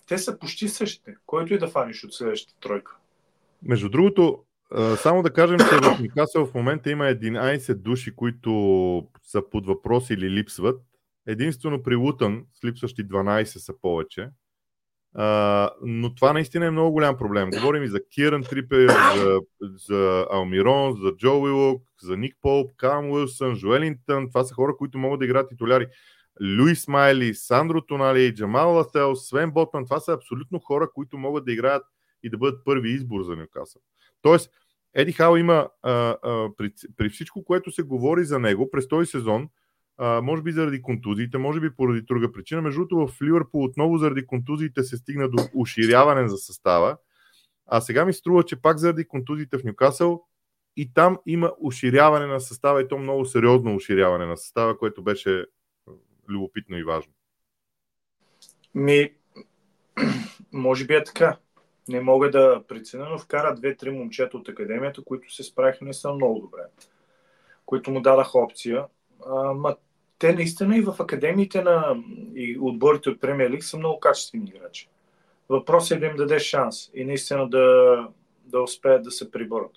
те са почти същите, който и да фаниш от следващата тройка.
Между другото, само да кажем, че в Нюкасъл в момента има единайсет души, които са под въпрос или липсват. Единствено при Лутън с липсващи дванайсет са повече. Uh, но това наистина е много голям проблем. Говорим и за Киран Трипер, за, за Алмирон, за Джо Уилок, за Ник Полп, Калъм Уилсън, Жоелинтън. Това са хора, които могат да играят титуляри. Луис Майли, Сандро Тонали, Джамал Лател, Свен Ботман. Това са абсолютно хора, които могат да играят и да бъдат първи избор за Нюкасъл. Тоест, Еди Хау има а, а, при, при всичко, което се говори за него през този сезон, Uh, може би заради контузиите, може би поради друга причина. Между другото, в Ливърпул отново заради контузиите се стигна до уширяване за състава. А сега ми струва, че пак заради контузиите в Нюкасъл и там има уширяване на състава и то много сериозно уширяване на състава, което беше любопитно и важно.
Ми, може би е така. Не мога да преценя, но вкара две-три момчета от академията, които се справиха не са много добре. Които му дадаха опция. Ама те наистина и в академиите на и отборите от Премиер Лиг са много качествени играчи. Въпросът е да им дадеш шанс и наистина да, да успеят да се приборят.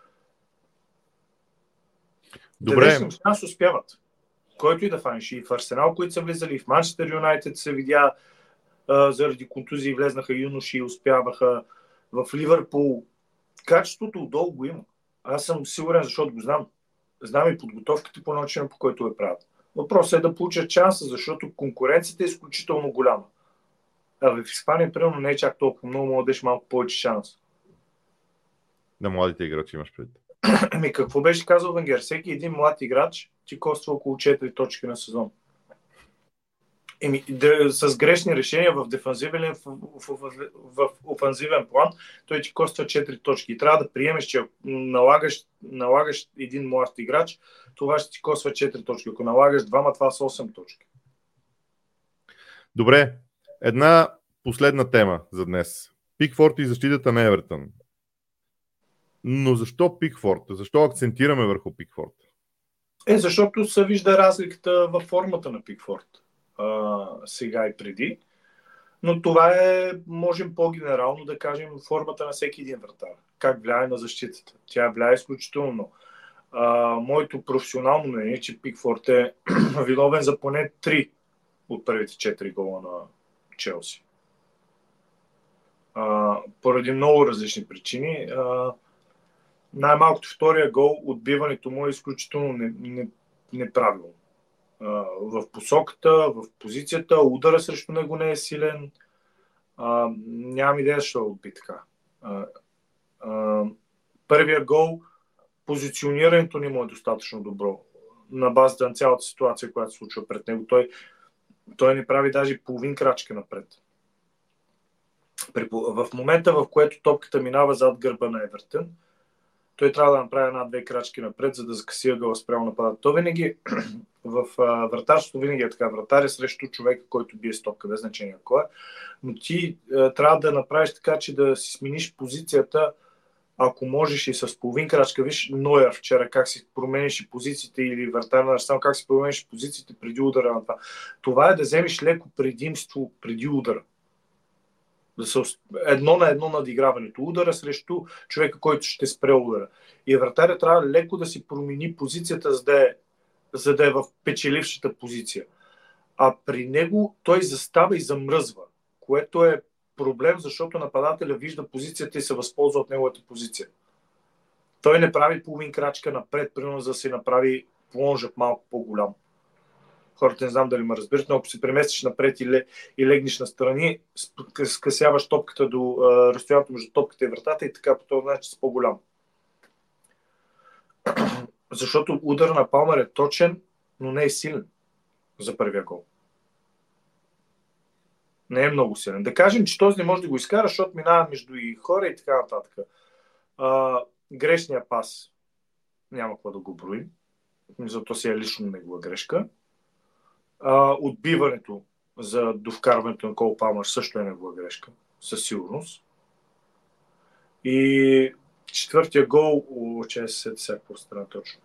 Добре.
Дадеш им шанс, успяват. Който и да фаниш. И в Арсенал, които са влизали, и в Манчестър Юнайтед се видя а, заради контузии влезнаха юноши и успяваха. В Ливърпул качеството отдолу го има. Аз съм сигурен, защото го знам. Знам и подготовката по начина, по който я правят. Въпросът е да получат шанса, защото конкуренцията е изключително голяма. А в Испания, примерно, не е чак толкова много, младеж малко повече шанс.
На младите играчи имаш пред.
Ами какво беше казал Венгер? Всеки един млад играч ти коства около четири точки на сезон. Еми, да, с грешни решения в дефанзивен, в, в, в, в офанзивен план, той ти коства четири точки. И трябва да приемеш, че ако налагаш, налагаш един млад играч, това ще ти коства четири точки. Ако налагаш двама, това са осем точки.
Добре, една последна тема за днес. Пикфорд и защитата на Евертън. Но защо Пикфорд? Защо акцентираме върху Пикфорд?
Е, защото се вижда разликата във формата на Пикфорд. Uh, сега и преди. Но това е, можем по-генерално да кажем, формата на всеки един вратар. Как влияе на защитата. Тя влияе изключително. Uh, моето професионално мнение е, че Пикфорд е виновен за поне три от първите четири гола на Челси. Uh, поради много различни причини. Uh, най-малкото втория гол, отбиването му е изключително не, не, неправилно. В посоката, в позицията, удара срещу него не е силен. А, нямам идея защо отби така. А, а, първия гол, позиционирането ни му е достатъчно добро. На базата на цялата ситуация, която се случва пред него. Той, той не прави даже половин крачка напред. При, в момента, в което топката минава зад гърба на Евертън, той трябва да направи една-две крачки напред, за да закъси ъгъла спрямо нападат. То винаги в а, вратарството винаги е така. Вратар е срещу човека, който бие с топка, без значение кой е. Но ти а, трябва да направиш така, че да си смениш позицията, ако можеш и с половин крачка. Виж Нойер вчера как си промениш и позициите, или вратар на Арсенал как си промениш позициите преди удара на това. Това е да вземеш леко предимство преди удара. Да са едно на едно надиграването. Удара срещу човека, който ще спре удара. И вратаря трябва леко да си промени позицията, за да е, за да е в печелившата позиция. А при него той застава и замръзва, което е проблем, защото нападателя вижда позицията и се възползва от неговата позиция. Той не прави половин крачка напред, примерно за да си направи плонжът малко по-голям. Хората не знам дали ме разбират, но ако се преместиш напред и, ле, и легнеш настрани, скъсяваш топката до а, разстоянието между топката и вратата и така по този начин си по-голям. Защото удар на Палмер е точен, но не е силен за първия гол. Не е много силен. Да кажем, че този не може да го изкара, защото минава между и хора и така нататък. А, грешния пас няма какво да го броим. Зато си е лично негова грешка. Uh, отбиването за довкарването на Кол Палмър също е негова грешка, със сигурност. И четвъртия гол, че се сега по страна точно.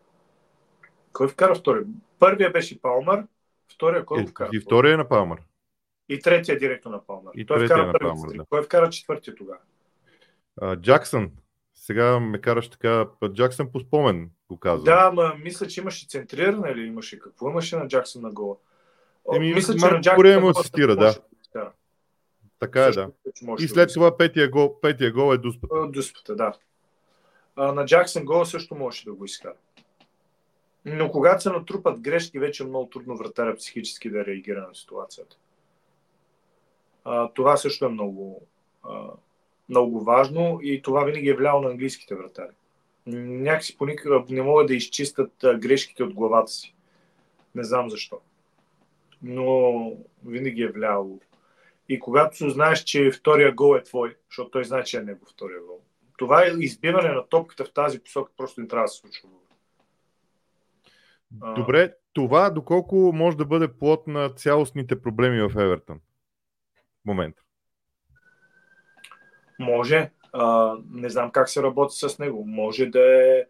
Кой вкара втори? Първия беше Палмър, втория кой
е,
вкара?
И втория е на Палмър.
И третия директно на Палмър.
И
Той
третия
вкара
на
първите
Палмър,
три.
да.
Кой вкара четвъртия тогава?
А, Джаксън. Сега ме караш така. Джаксън по спомен го казвам.
Да, ма мисля, че имаше центриране или имаше какво имаше на Джаксън на гола. О,
Еми,
мисля, че
Марко
на Джаксън
Корея
на
му
гола
асистира,
може
да.
да.
Така е,
Също,
да.
че може
И
да
след
го
това петия гол, петия гол е дуспата.
изкара. Дуспата, да. А, на Джаксън гола също можеше да го изкара. Но когато се натрупат грешки, вече е много трудно вратаря психически да реагира на ситуацията. А, това също е много, а, много важно и това винаги е влияло на английските вратари. Някакси по никакъв не могат да изчистят а, грешките от главата си. Не знам защо. Но винаги е влияло. И когато знаеш, че втория гол е твой, защото той знае, че е него втория гол, това е избиване на топката в тази посока, просто не трябва да се случва.
Добре, това доколко може да бъде плод на цялостните проблеми в Евертън в момента?
Може. А, не знам как се работи с него. Може да е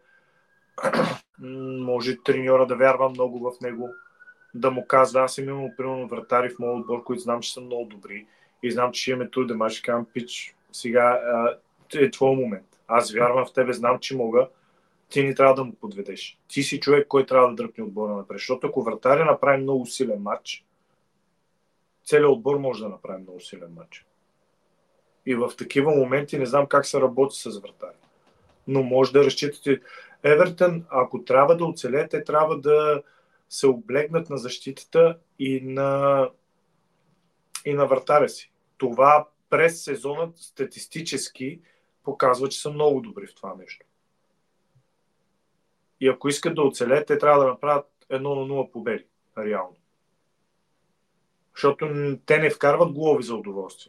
може треньора да вярва много в него, да му казва, аз съм имал примерно вратари в моят отбор, които знам, че са много добри и знам, че ще имаме труден мач, казвам, пич, сега а, е твой момент. Аз вярвам в тебе, знам, че мога, ти не трябва да му подведеш. Ти си човек, който трябва да дръпне отбора напред. Защото ако вратаря направи много силен матч, целият отбор може да направи много силен матч. И в такива моменти не знам как се работи с вратари. Но може да разчитате. Евертън, ако трябва да оцелее, те трябва да се облегнат на защитата и на, и на вратаря си. Това през сезонът статистически показва, че са много добри в това нещо. И ако искат да оцелеят, те трябва да направят едно на нула победи. Реално. Защото те не вкарват голови за удоволствие.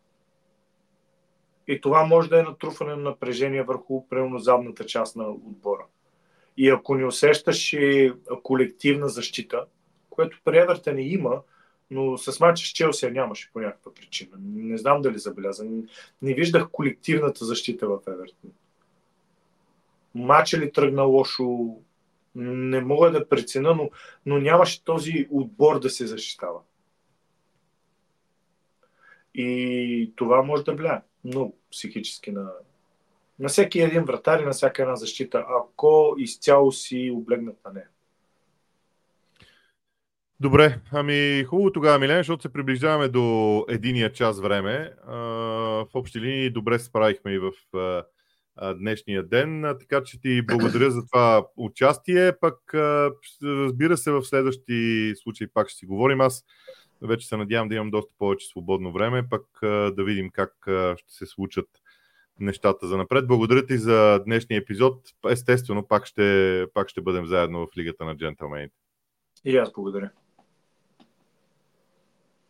И това може да е натрупване на напрежение върху примерно задната част на отбора. И ако не усещаш и колективна защита, което при Евертън не има, но с мача с Челси нямаше по някаква причина. Не знам дали забеляза. Не, не виждах колективната защита в Евертън. Мача ли тръгна лошо, не мога да преценя, но, но нямаше този отбор да се защитава. И това може да влияе много психически на, на всеки един вратар и на всяка една защита, ако изцяло си облегнат на нея.
Добре, ами хубаво тогава, Милен, защото се приближаваме до единия час време. А, в общи линии добре се справихме и в а, днешния ден, а, така че ти благодаря за това участие. Пък а, разбира се, в следващи случаи пак ще си говорим. Аз вече се надявам да имам доста повече свободно време, пък а, да видим как а, ще се случат нещата за напред. Благодаря ти за днешния епизод. Естествено, пак ще, пак ще бъдем заедно в Лигата на джентълмените.
И аз благодаря.